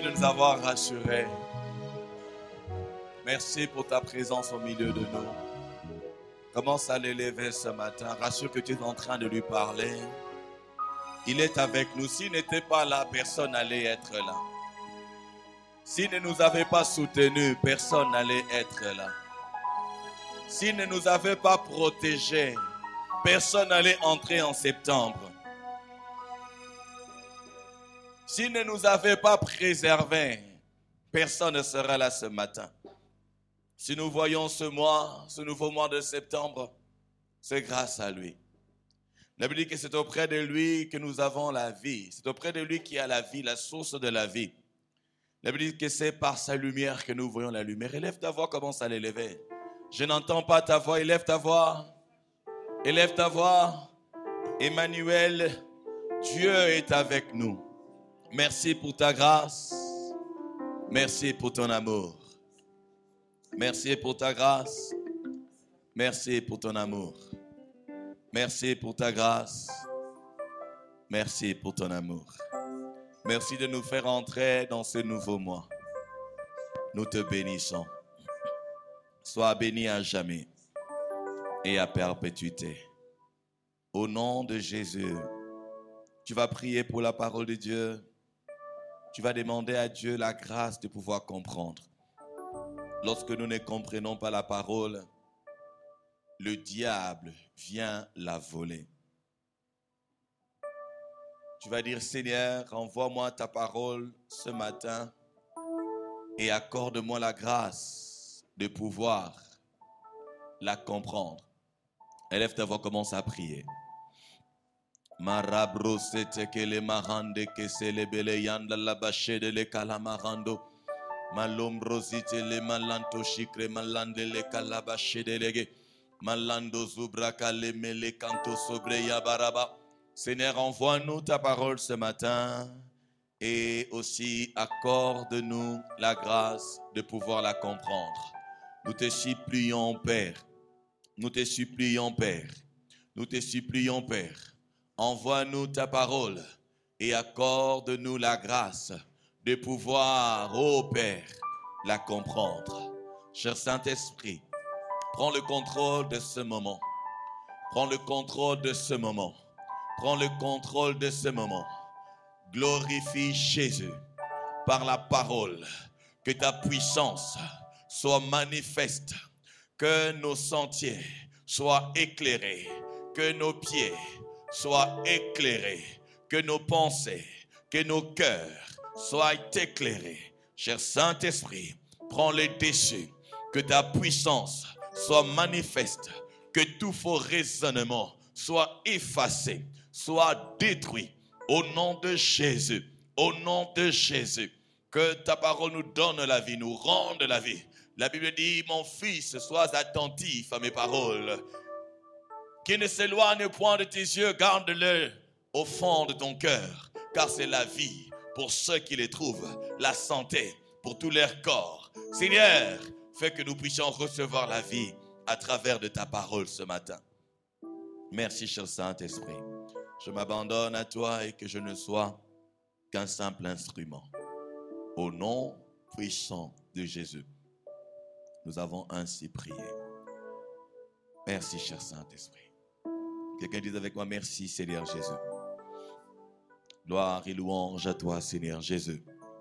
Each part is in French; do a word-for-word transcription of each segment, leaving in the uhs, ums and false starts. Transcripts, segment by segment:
de nous avoir rassurés. Merci pour ta présence au milieu de nous. Commence à l'élever ce matin. Rassure que tu es en train de lui parler. Il est avec nous. S'il n'était pas là, personne n'allait être là. S'il ne nous avait pas soutenus, personne n'allait être là. S'il ne nous avait pas protégés, personne n'allait entrer en septembre. S'il ne nous avait pas préservés, personne ne sera là ce matin. Si nous voyons ce mois, ce nouveau mois de septembre, c'est grâce à lui. La Bible dit que c'est auprès de lui que nous avons la vie. C'est auprès de lui qu'il y a la vie, la source de la vie. La Bible dit que c'est par sa lumière que nous voyons la lumière. Élève ta voix, commence à l'élever. Je n'entends pas ta voix, élève ta voix. Élève ta voix. Emmanuel, Dieu est avec nous. Merci pour ta grâce. Merci pour ton amour. Merci pour ta grâce. Merci pour ton amour. Merci pour ta grâce. Merci pour ton amour. Merci de nous faire entrer dans ce nouveau mois. Nous te bénissons. Sois béni à jamais et à perpétuité. Au nom de Jésus, tu vas prier pour la parole de Dieu. Tu vas demander à Dieu la grâce de pouvoir comprendre. Lorsque nous ne comprenons pas la parole, le diable vient la voler. Tu vas dire, Seigneur, envoie-moi ta parole ce matin et accorde-moi la grâce de pouvoir la comprendre. Élève ta voix, commence à prier. Marabro sete que le marande que se le bele yanda la bache de le calamarando. Malombrosite le malanto chicre malande le calabache de lege. Malando zubraka le mele canto sobre yabaraba. Seigneur, envoie-nous ta parole ce matin et aussi accorde-nous la grâce de pouvoir la comprendre. Nous te supplions, Père. Nous te supplions, Père. Nous te supplions, Père. Envoie-nous ta parole et accorde-nous la grâce de pouvoir, ô Père, la comprendre. Cher Saint-Esprit, prends le contrôle de ce moment. Prends le contrôle de ce moment. Prends le contrôle de ce moment. Glorifie Jésus par la parole. Que ta puissance soit manifeste. Que nos sentiers soient éclairés. Que nos pieds soient éclairés. Que nos pensées, que nos cœurs soient éclairés. Cher Saint-Esprit, prends les dessus. Que ta puissance soit manifeste. Que tout faux raisonnement soit effacé, soit détruit. Au nom de Jésus, au nom de Jésus, que ta parole nous donne la vie, nous rende la vie. La Bible dit, mon fils, sois attentif à mes paroles. Qu'il ne s'éloigne point de tes yeux, garde-le au fond de ton cœur, car c'est la vie pour ceux qui les trouvent, la santé pour tout leur corps. Seigneur, fais que nous puissions recevoir la vie à travers de ta parole ce matin. Merci, cher Saint-Esprit. Je m'abandonne à toi et que je ne sois qu'un simple instrument. Au nom puissant de Jésus, nous avons ainsi prié. Merci, cher Saint-Esprit. Quelqu'un dise avec moi, merci, Seigneur Jésus. Gloire et louange à toi, Seigneur Jésus.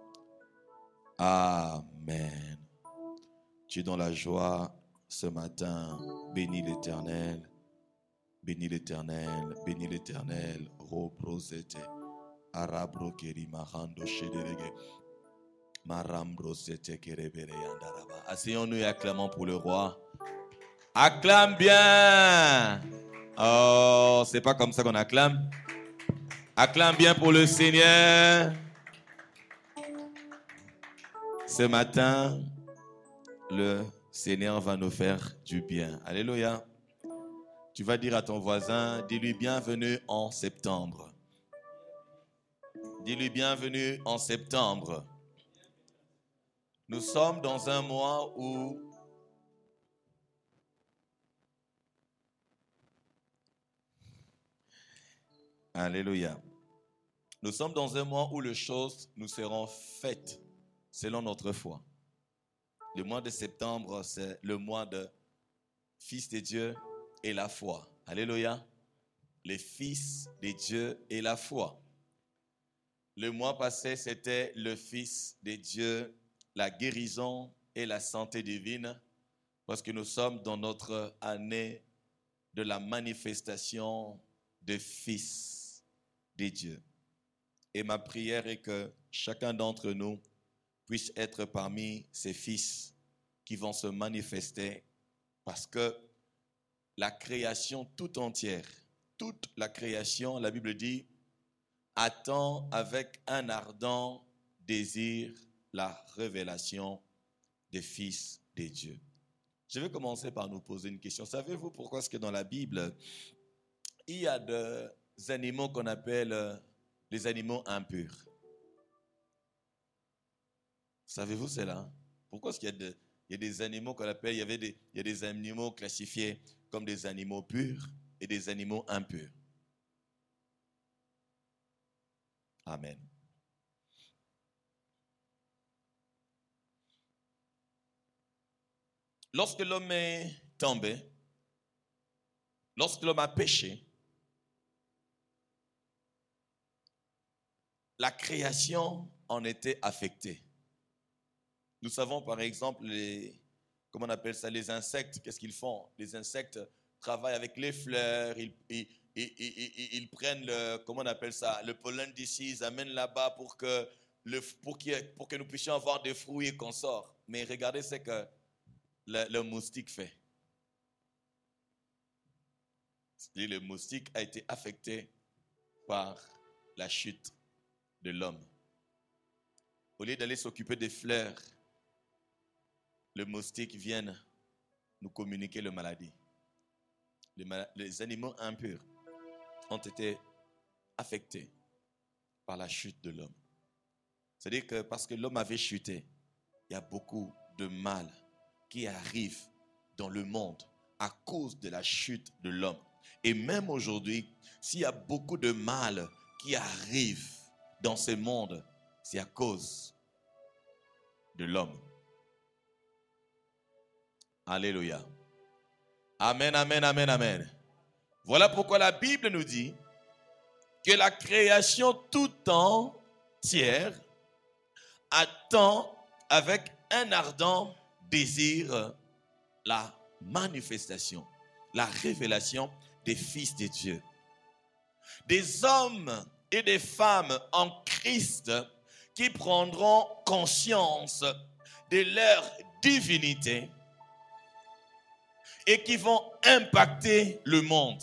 Amen. Tu es dans la joie ce matin. Bénis l'Éternel. Bénis l'Éternel, bénis l'Éternel, Robrosete, Arabrokeri Marando Shederege, Marambrosete Kerebere Yandaraba. Asseyons-nous et acclamons pour le roi. Acclame bien. Oh, c'est pas comme ça qu'on acclame. Acclame bien pour le Seigneur. Ce matin, le Seigneur va nous faire du bien. Alléluia. Tu vas dire à ton voisin, dis-lui bienvenue en septembre. Dis-lui bienvenue en septembre. Nous sommes dans un mois où Alléluia. Nous sommes dans un mois où les choses nous seront faites selon notre foi. Le mois de septembre, c'est le mois de Fils de Dieu et la foi. Alléluia. Les fils de Dieu et la foi. Le mois passé, c'était le Fils de Dieu, la guérison et la santé divine, parce que nous sommes dans notre année de la manifestation des fils de Dieu. Et ma prière est que chacun d'entre nous puisse être parmi ces fils qui vont se manifester, parce que la création tout entière, toute la création, la Bible dit, attend avec un ardent désir la révélation des fils de Dieu. Je vais commencer par nous poser une question. Savez-vous pourquoi est-ce que dans la Bible, il y a des animaux qu'on appelle les animaux impurs? Savez-vous cela? Pourquoi est-ce qu'il y a, de, il y a des animaux qu'on appelle, il y avait des, il y a des animaux classifiés comme des animaux purs et des animaux impurs? Amen. Lorsque l'homme est tombé, lorsque l'homme a péché, la création en était affectée. Nous savons par exemple, les, comment on appelle ça, les insectes, qu'est-ce qu'ils font? Les insectes travaillent avec les fleurs, ils, ils, ils, ils, ils prennent le, comment on appelle ça, le pollen d'ici, ils amènent là-bas pour que, le, pour, pour que nous puissions avoir des fruits et qu'on sort. Mais regardez ce que le, le moustique fait. Le moustique a été affecté par la chute de l'homme. Au lieu d'aller s'occuper des fleurs, le moustique vient nous communiquer la maladie. Les, mal- les animaux impurs ont été affectés par la chute de l'homme. C'est-à-dire que parce que l'homme avait chuté, il y a beaucoup de mal qui arrive dans le monde à cause de la chute de l'homme. Et même aujourd'hui, s'il y a beaucoup de mal qui arrive dans ce monde, c'est à cause de l'homme. Alléluia. Amen, amen, amen, amen. Voilà pourquoi la Bible nous dit que la création tout entière attend avec un ardent désir la manifestation, la révélation des fils de Dieu. Des hommes et des femmes en Christ qui prendront conscience de leur divinité et qui vont impacter le monde.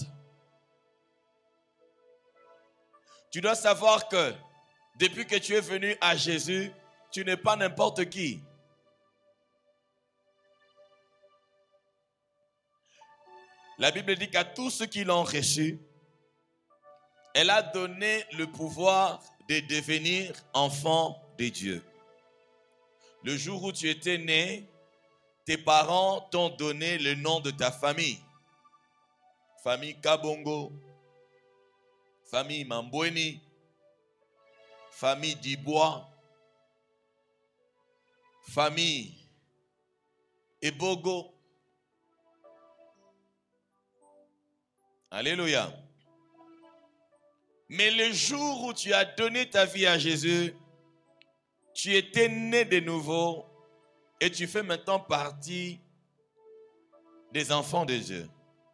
Tu dois savoir que depuis que tu es venu à Jésus, tu n'es pas n'importe qui. La Bible dit qu'à tous ceux qui l'ont reçu, elle a donné le pouvoir de devenir enfants de Dieu. Le jour où tu étais né, tes parents t'ont donné le nom de ta famille. Famille Kabongo, famille Mambweni, famille Dibois, famille Ebogo. Alléluia. Mais le jour où tu as donné ta vie à Jésus, tu étais né de nouveau et tu fais maintenant partie des enfants de Dieu.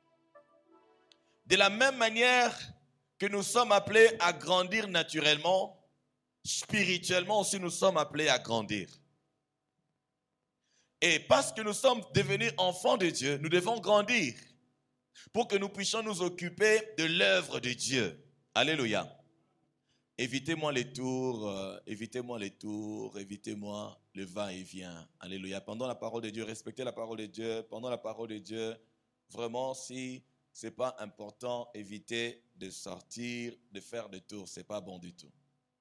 De la même manière que nous sommes appelés à grandir naturellement, spirituellement aussi nous sommes appelés à grandir. Et parce que nous sommes devenus enfants de Dieu, nous devons grandir pour que nous puissions nous occuper de l'œuvre de Dieu. Alléluia. Évitez-moi les tours, euh, évitez-moi les tours, évitez-moi le va-et-vient. Alléluia. Pendant la parole de Dieu, respectez la parole de Dieu. Pendant la parole de Dieu, vraiment, si ce n'est pas important, évitez de sortir, de faire des tours. Ce n'est pas bon du tout.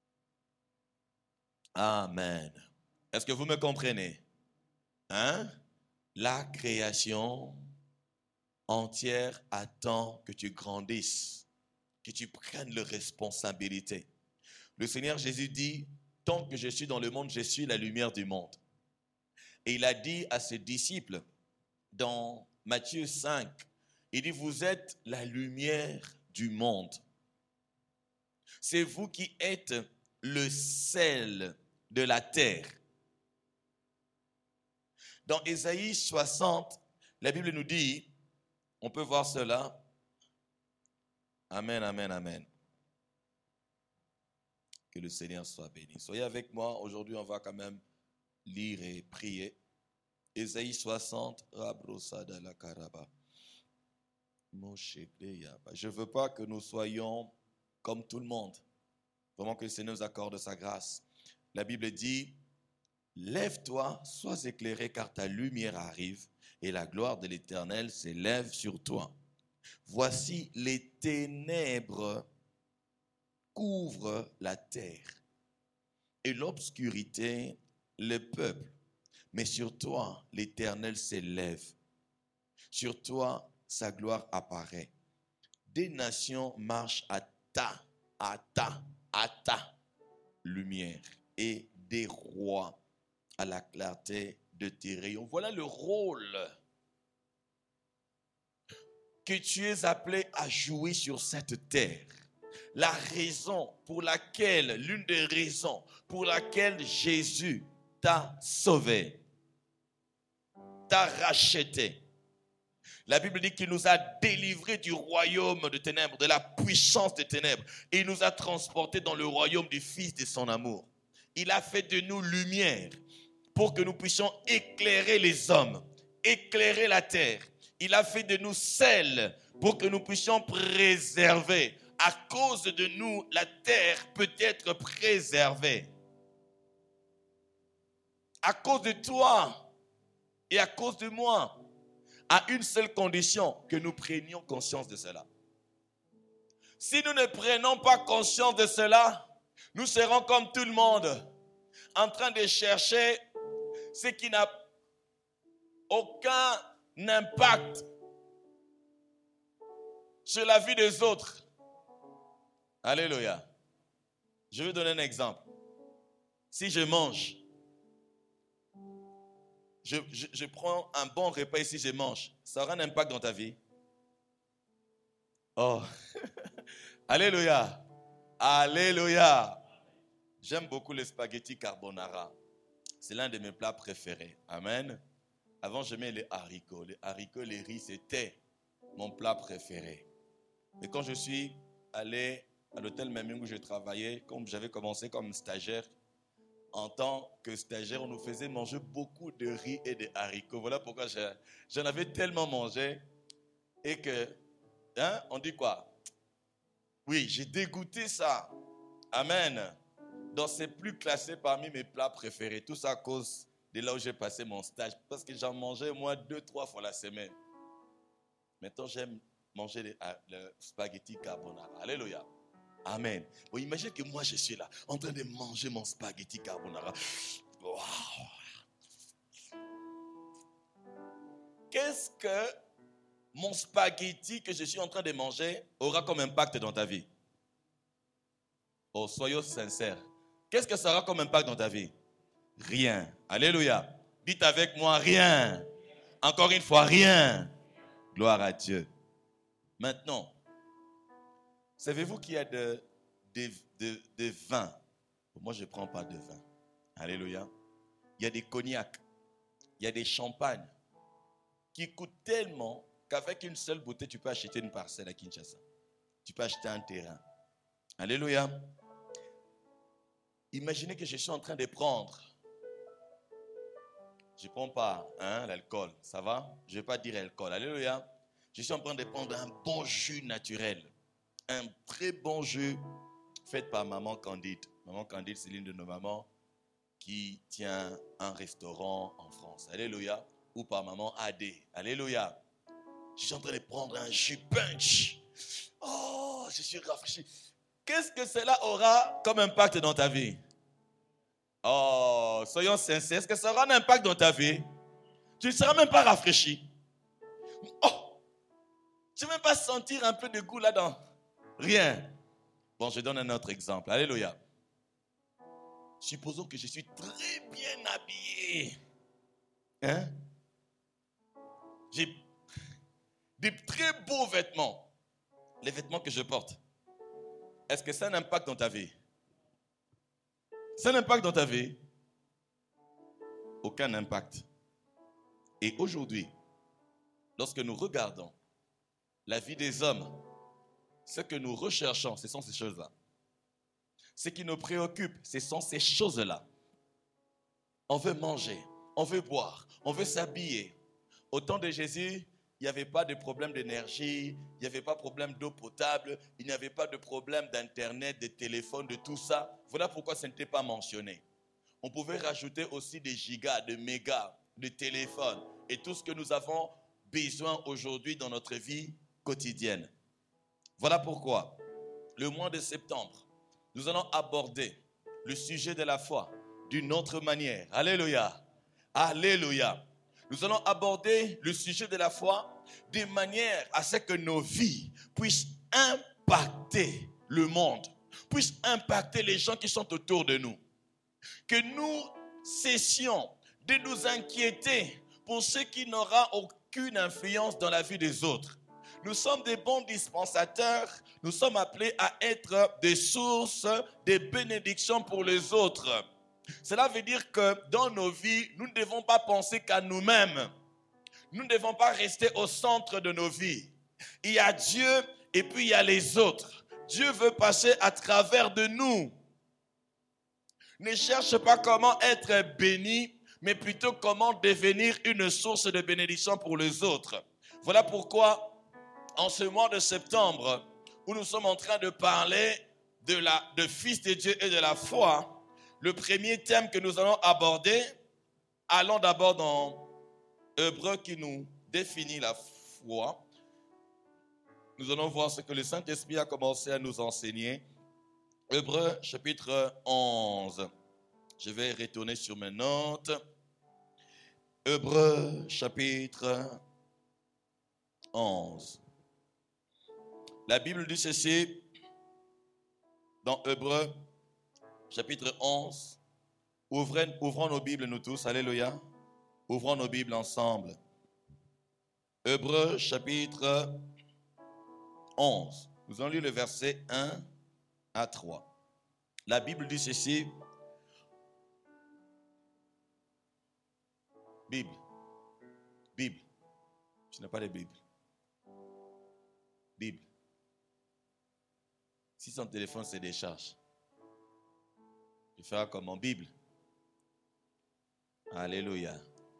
Amen. Est-ce que vous me comprenez? Hein? La création entière attend que tu grandisses, que tu prennes les responsabilités. Le Seigneur Jésus dit, tant que je suis dans le monde, je suis la lumière du monde. Et il a dit à ses disciples, dans Matthieu cinq, il dit, vous êtes la lumière du monde. C'est vous qui êtes le sel de la terre. Dans Ésaïe soixante, la Bible nous dit, on peut voir cela. Amen, amen, amen. Que le Seigneur soit béni. Soyez avec moi. Aujourd'hui, on va quand même lire et prier. Ésaïe soixante, Rabrosada la Karaba. Je ne veux pas que nous soyons comme tout le monde. Vraiment que le Seigneur nous accorde sa grâce. La Bible dit, lève-toi, sois éclairé car ta lumière arrive et la gloire de l'Éternel s'élève sur toi. Voici les ténèbres couvrent la terre et l'obscurité le peuple. Mais sur toi, l'Éternel s'élève. Sur toi, sa gloire apparaît. Des nations marchent à ta, à ta, à ta lumière et des rois à la clarté de tes rayons. Voilà le rôle que tu es appelé à jouer sur cette terre. La raison pour laquelle, l'une des raisons pour laquelle Jésus t'a sauvé, t'a racheté. La Bible dit qu'il nous a délivrés du royaume de ténèbres, de la puissance des ténèbres. Et il nous a transportés dans le royaume du Fils de son amour. Il a fait de nous lumière pour que nous puissions éclairer les hommes, éclairer la terre. Il a fait de nous sel pour que nous puissions préserver. À cause de nous, la terre peut être préservée. À cause de toi et à cause de moi, à une seule condition, que nous prenions conscience de cela. Si nous ne prenons pas conscience de cela, nous serons comme tout le monde, en train de chercher ce qui n'a aucun impact sur la vie des autres. Alléluia. Je vais donner un exemple. Si je mange, je, je, je prends un bon repas ici, je mange, ça aura un impact dans ta vie? Oh, alléluia. Alléluia. J'aime beaucoup les spaghettis carbonara. C'est l'un de mes plats préférés. Amen. Avant, j'aimais les haricots. Les haricots, les riz, c'était mon plat préféré. Mais quand je suis allé à l'hôtel Meming où je travaillais, comme j'avais commencé comme stagiaire, en tant que stagiaire, on nous faisait manger beaucoup de riz et de haricots. Voilà pourquoi j'en avais tellement mangé et que, hein, on dit quoi? Oui, j'ai dégoûté ça. Amen. Donc, c'est plus classé parmi mes plats préférés. Tout ça à cause de là où j'ai passé mon stage. Parce que j'en mangeais moi deux, trois fois la semaine. Maintenant, j'aime manger les, les spaghettis carbonara. Alléluia. Amen. Bon, imaginez que moi, je suis là, en train de manger mon spaghetti carbonara. Wow. Qu'est-ce que mon spaghetti que je suis en train de manger aura comme impact dans ta vie? Oh, soyons sincères. Qu'est-ce que ça aura comme impact dans ta vie? Rien. Alléluia. Dites avec moi, rien. Encore une fois, rien. Gloire à Dieu. Maintenant, savez-vous qu'il y a de, de, de, de vin? Moi, je ne prends pas de vin. Alléluia. Il y a des cognacs. Il y a des champagnes qui coûtent tellement qu'avec une seule bouteille, tu peux acheter une parcelle à Kinshasa. Tu peux acheter un terrain. Alléluia. Imaginez que je suis en train de prendre. Je ne prends pas hein, l'alcool. Ça va? Je ne vais pas dire alcool. Alléluia. Je suis en train de prendre un bon jus naturel. Un très bon jus fait par maman Candide. Maman Candide, c'est l'une de nos mamans qui tient un restaurant en France. Alléluia. Ou par maman Adé. Alléluia. Je suis en train de prendre un jus punch. Oh, je suis rafraîchi. Qu'est-ce que cela aura comme impact dans ta vie? Oh, soyons sincères. Est-ce que ça aura un impact dans ta vie? Tu ne seras même pas rafraîchi. Oh, tu ne vas même pas sentir un peu de goût là-dedans. Rien. Bon, je donne un autre exemple. Alléluia. Supposons que je suis très bien habillé. Hein? J'ai des très beaux vêtements. Les vêtements que je porte. Est-ce que ça a un impact dans ta vie? Ça a un impact dans ta vie? Aucun impact. Et aujourd'hui, lorsque nous regardons la vie des hommes, ce que nous recherchons, ce sont ces choses-là. Ce qui nous préoccupe, ce sont ces choses-là. On veut manger, on veut boire, on veut s'habiller. Au temps de Jésus, il n'y avait pas de problème d'énergie, il n'y avait pas de problème d'eau potable, il n'y avait pas de problème d'internet, de téléphone, de tout ça. Voilà pourquoi ce n'était pas mentionné. On pouvait rajouter aussi des gigas, de mégas, de téléphones et tout ce que nous avons besoin aujourd'hui dans notre vie quotidienne. Voilà pourquoi, le mois de septembre, nous allons aborder le sujet de la foi d'une autre manière. Alléluia. Alléluia. Nous allons aborder le sujet de la foi de manière à ce que nos vies puissent impacter le monde, puissent impacter les gens qui sont autour de nous. Que nous cessions de nous inquiéter pour ce qui n'aura aucune influence dans la vie des autres. Nous sommes des bons dispensateurs, nous sommes appelés à être des sources de bénédictions pour les autres. Cela veut dire que dans nos vies, nous ne devons pas penser qu'à nous-mêmes. Nous ne devons pas rester au centre de nos vies. Il y a Dieu et puis il y a les autres. Dieu veut passer à travers de nous. Ne cherche pas comment être béni, mais plutôt comment devenir une source de bénédiction pour les autres. Voilà pourquoi, en ce mois de septembre, où nous sommes en train de parler de la de Fils de Dieu et de la foi, le premier thème que nous allons aborder, allons d'abord dans Hébreux qui nous définit la foi. Nous allons voir ce que le Saint-Esprit a commencé à nous enseigner. Hébreux chapitre onze. Je vais retourner sur mes notes. Hébreux chapitre onze. La Bible dit ceci dans Hébreux chapitre onze. Ouvrons, ouvrons nos Bibles nous tous. Alléluia. Ouvrons nos Bibles ensemble. Hébreux chapitre onze. Nous allons lire le verset un à trois. La Bible dit ceci. Bible. Bible. Je n'ai pas de Bible. Bible. Si son téléphone se décharge, je ferai comme mon Bible. Alléluia.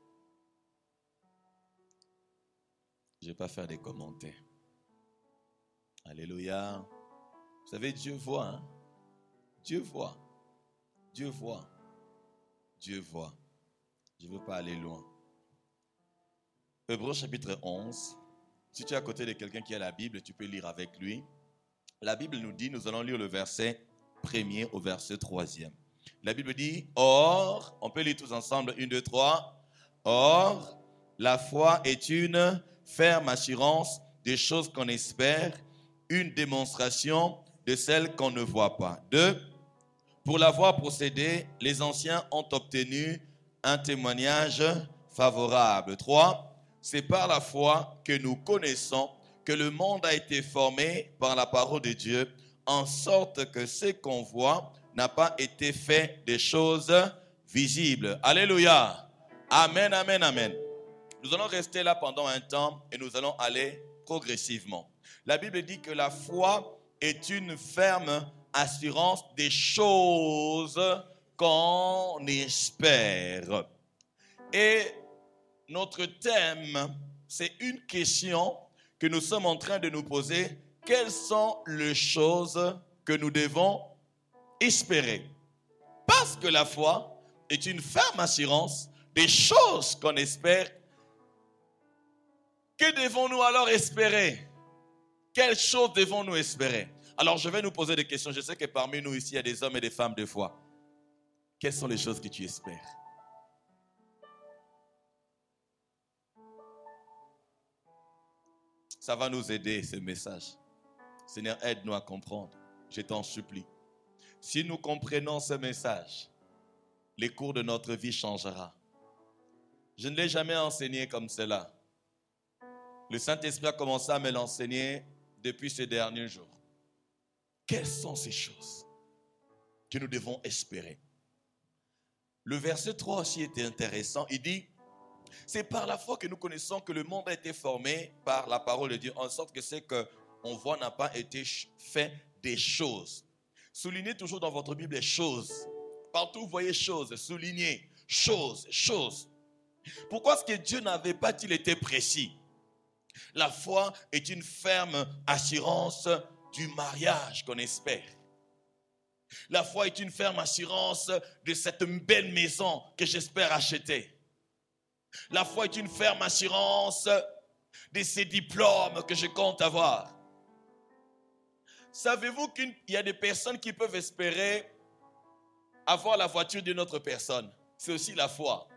Je ne vais pas faire des commentaires. Alléluia. Vous savez, Dieu voit. Hein? Dieu voit. Dieu voit. Dieu voit. Je ne veux pas aller loin. Hébreux chapitre onze. Si tu es à côté de quelqu'un qui a la Bible, tu peux lire avec lui. La Bible nous dit, nous allons lire le verset premier au verset troisième. La Bible dit, or, on peut lire tous ensemble, une, deux, trois. Or, la foi est une ferme assurance des choses qu'on espère, une démonstration de celles qu'on ne voit pas. Deux, pour l'avoir procédé, les anciens ont obtenu un témoignage favorable. Trois, c'est par la foi que nous connaissons que le monde a été formé par la parole de Dieu, en sorte que ce qu'on voit n'a pas été fait des choses visibles. Alléluia. Amen, amen, amen. Nous allons rester là pendant un temps et nous allons aller progressivement. La Bible dit que la foi est une ferme assurance des choses qu'on espère. Et notre thème, c'est une question que nous sommes en train de nous poser. Quelles sont les choses que nous devons espérer? Parce que la foi est une ferme assurance des choses qu'on espère. Que devons-nous alors espérer? Quelles choses devons-nous espérer? Alors je vais nous poser des questions. Je sais que parmi nous ici, il y a des hommes et des femmes de foi. Quelles sont les choses que tu espères? Ça va nous aider, ce message. Seigneur, aide-nous à comprendre. Je t'en supplie. Si nous comprenons ce message, les cours de notre vie changera. Je ne l'ai jamais enseigné comme cela. Le Saint-Esprit a commencé à me l'enseigner depuis ces derniers jours. Quelles sont ces choses que nous devons espérer? Le verset trois aussi était intéressant. Il dit, c'est par la foi que nous connaissons que le monde a été formé par la parole de Dieu, en sorte que ce qu'on voit n'a pas été fait des choses. Soulignez toujours dans votre Bible les choses. Partout vous voyez choses, soulignez choses, choses. Pourquoi est-ce que Dieu n'avait pas-il été précis? La foi est une ferme assurance du mariage qu'on espère. La foi est une ferme assurance de cette belle maison que j'espère acheter. La foi est une ferme assurance de ces diplômes que je compte avoir. Savez-vous qu'il y a des personnes qui peuvent espérer avoir la voiture d'une autre personne? C'est aussi la foi.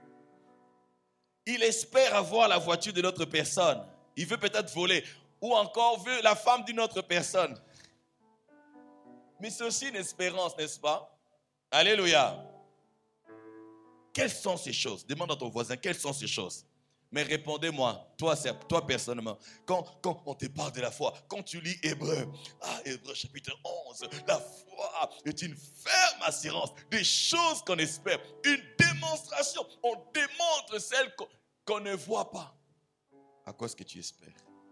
Il espère avoir la voiture d'une autre personne. Il veut peut-être voler. Ou encore veut la femme d'une autre personne. Mais c'est aussi une espérance, n'est-ce pas? Alléluia. Quelles sont ces choses? Demande à ton voisin, quelles sont ces choses? Mais répondez-moi, toi, toi personnellement, quand, quand on te parle de la foi, quand tu lis Hébreux, ah, Hébreux chapitre onze, la foi est une ferme assurance des choses qu'on espère, une démonstration. On démontre celles qu'on, qu'on ne voit pas. À quoi est-ce que tu espères?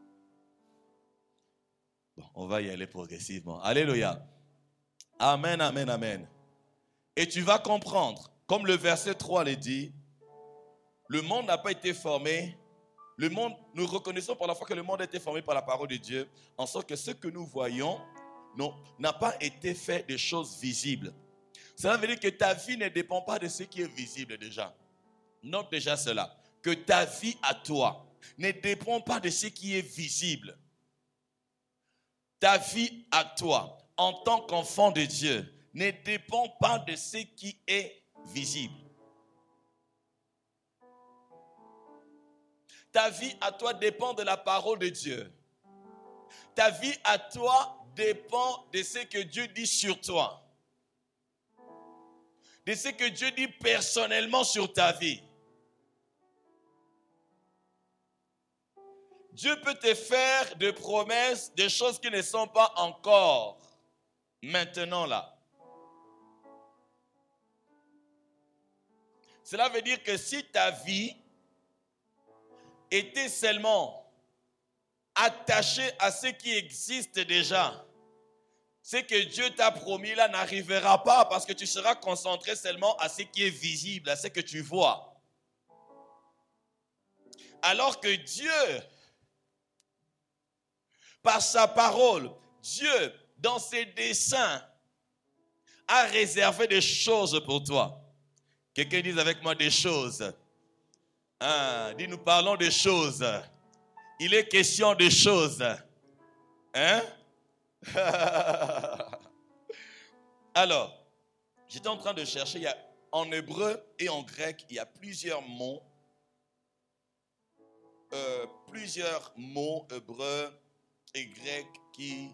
Bon, on va y aller progressivement. Alléluia. Amen, amen, amen. Et tu vas comprendre, comme le verset trois le dit, le monde n'a pas été formé. Le monde, nous reconnaissons par la foi que le monde a été formé par la parole de Dieu, en sorte que ce que nous voyons non, n'a pas été fait de choses visibles. Cela veut dire que ta vie ne dépend pas de ce qui est visible déjà. Note déjà cela, que ta vie à toi ne dépend pas de ce qui est visible. Ta vie à toi, en tant qu'enfant de Dieu, ne dépend pas de ce qui est visible. Ta vie à toi dépend de la parole de Dieu. Ta vie à toi dépend de ce que Dieu dit sur toi. De ce que Dieu dit personnellement sur ta vie. Dieu peut te faire des promesses, des choses qui ne sont pas encore maintenant là. Cela veut dire que si ta vie était seulement attachée à ce qui existe déjà, ce que Dieu t'a promis là n'arrivera pas parce que tu seras concentré seulement à ce qui est visible, à ce que tu vois. Alors que Dieu, par sa parole, Dieu, dans ses desseins, a réservé des choses pour toi. Quelqu'un dise avec moi des choses. Ah, dis, nous parlons de choses. Il est question de choses. Hein? Alors, j'étais en train de chercher, il y a, en hébreu et en grec, il y a plusieurs mots, euh, plusieurs mots hébreux et grecs qui,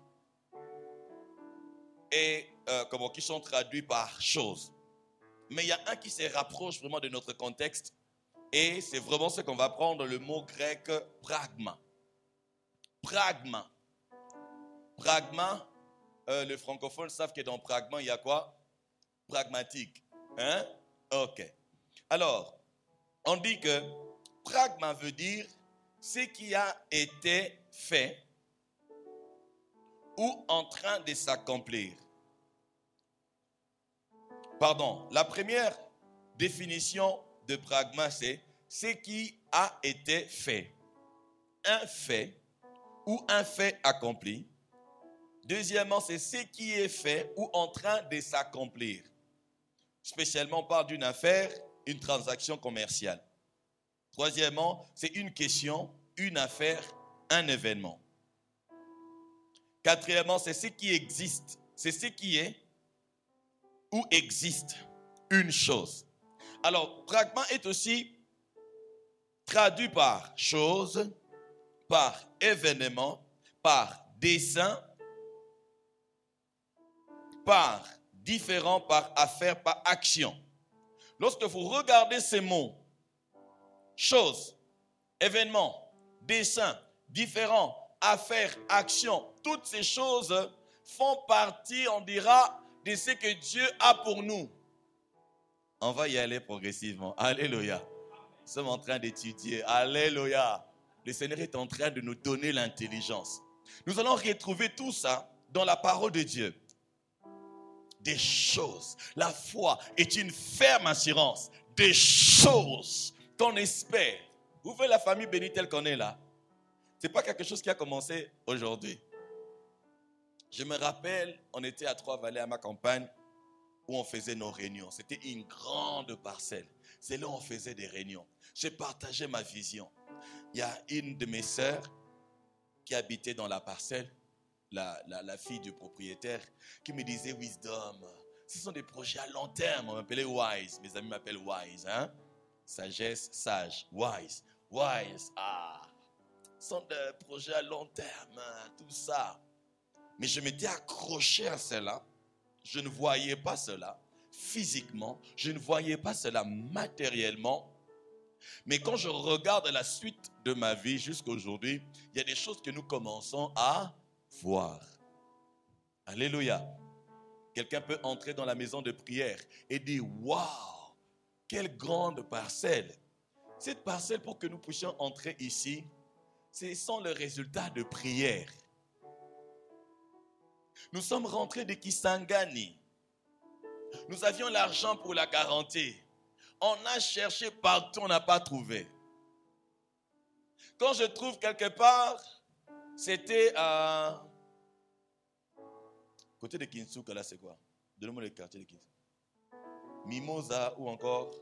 et, euh, comment, qui sont traduits par chose. Mais il y a un qui se rapproche vraiment de notre contexte. Et c'est vraiment ce qu'on va prendre, le mot grec pragma. Pragma. Pragma, euh, les francophones savent que dans pragma, il y a quoi? Pragmatique. Hein? Ok. Alors, on dit que pragma veut dire ce qui a été fait ou en train de s'accomplir. Pardon, la première définition de pragma, c'est ce qui a été fait. Un fait ou un fait accompli. Deuxièmement, c'est ce qui est fait ou en train de s'accomplir. Spécialement, on parle d'une affaire, une transaction commerciale. Troisièmement, c'est une question, une affaire, un événement. Quatrièmement, c'est ce qui existe. C'est ce qui est ou existe une chose. Alors, pragma est aussi traduit par chose, par événement, par dessein, par différent, par affaire, par action. lorsque vous regardez ces mots, choses, événements, dessins, différents, affaires, actions, toutes ces choses font partie, on dira, de ce que Dieu a pour nous. On va y aller progressivement. Alléluia. Nous sommes en train d'étudier. Alléluia. Le Seigneur est en train de nous donner l'intelligence. Nous allons retrouver tout ça dans la parole de Dieu. Des choses. La foi est une ferme assurance. Des choses qu'on espère. Vous voyez la famille bénie telle qu'on est là? Ce n'est pas quelque chose qui a commencé aujourd'hui. Je me rappelle, on était à Trois-Vallées à ma campagne où on faisait nos réunions. C'était une grande parcelle. C'est là où on faisait des réunions. J'ai partagé ma vision. Il y a une de mes sœurs qui habitait dans la parcelle, la, la, la fille du propriétaire, qui me disait Wisdom. Ce sont des projets à long terme. On m'appelait Wise. Mes amis m'appellent Wise. Hein? Sagesse, sage. Wise. Wise. Ah. Ce sont des projets à long terme. Tout ça. Mais je m'étais accroché à cela. Je ne voyais pas cela physiquement. Je ne voyais pas cela matériellement. Mais quand je regarde la suite de ma vie jusqu'à aujourd'hui, il y a des choses que nous commençons à voir. Alléluia. Quelqu'un peut entrer dans la maison de prière et dire « Waouh, quelle grande parcelle !» Cette parcelle, pour que nous puissions entrer ici, ce sont les résultats de prière. Nous sommes rentrés de Kisangani. Nous avions l'argent pour la garantie. On a cherché partout, on n'a pas trouvé. Quand je trouve quelque part, c'était à... Côté de Kinsuka, là, c'est quoi? Donnez-moi le quartier de Kinsuka. Mimosa ou encore?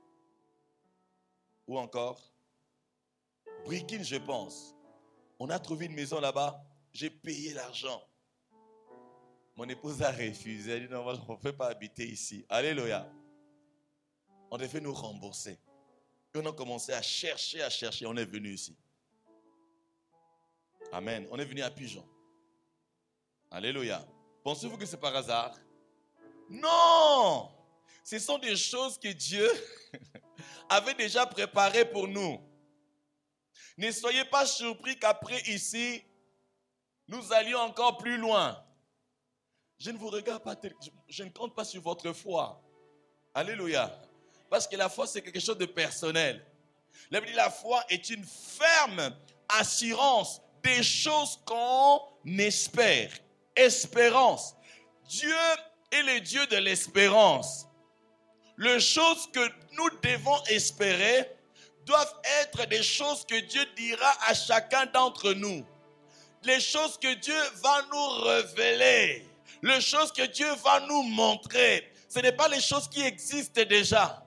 Ou encore? Brikine, je pense. On a trouvé une maison là-bas. J'ai payé l'argent. Mon épouse a refusé. Elle a dit non, on ne peut pas habiter ici. Alléluia. On devait nous rembourser. Et on a commencé à chercher, à chercher. On est venu ici. Amen. On est venu à Pigeon. Alléluia. Pensez-vous que c'est par hasard? Non! Ce sont des choses que Dieu avait déjà préparées pour nous. Ne soyez pas surpris qu'après ici, nous allions encore plus loin. Je ne vous regarde pas, je ne compte pas sur votre foi. Alléluia. Parce que la foi, c'est quelque chose de personnel. La Bible dit la foi est une ferme assurance des choses qu'on espère. Espérance. Dieu est le Dieu de l'espérance. Les choses que nous devons espérer doivent être des choses que Dieu dira à chacun d'entre nous. Les choses que Dieu va nous révéler. Les choses que Dieu va nous montrer. Ce n'est pas les choses qui existent déjà.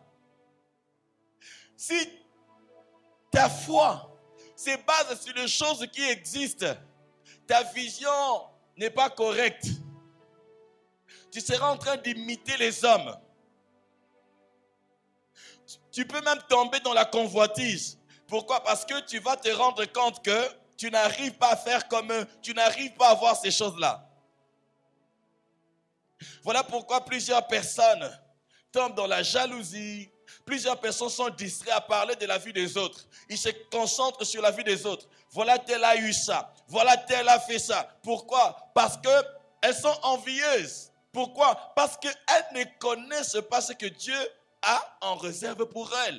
Si ta foi se base sur les choses qui existent, ta vision n'est pas correcte. Tu seras en train d'imiter les hommes. Tu peux même tomber dans la convoitise. Pourquoi? Parce que tu vas te rendre compte que tu n'arrives pas à faire comme eux. Tu n'arrives pas à voir ces choses-là. Voilà pourquoi plusieurs personnes tombent dans la jalousie. Plusieurs personnes sont distraites à parler de la vie des autres. Ils se concentrent sur la vie des autres. Voilà, tel a eu ça. Voilà, tel a fait ça. Pourquoi? Parce qu'elles sont envieuses. Pourquoi? Parce qu'elles ne connaissent pas ce que Dieu a en réserve pour elles.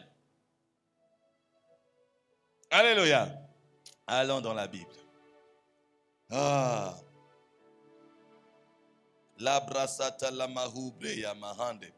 Alléluia. Allons dans la Bible. Ah. La brasata la mahoubre ya mahande.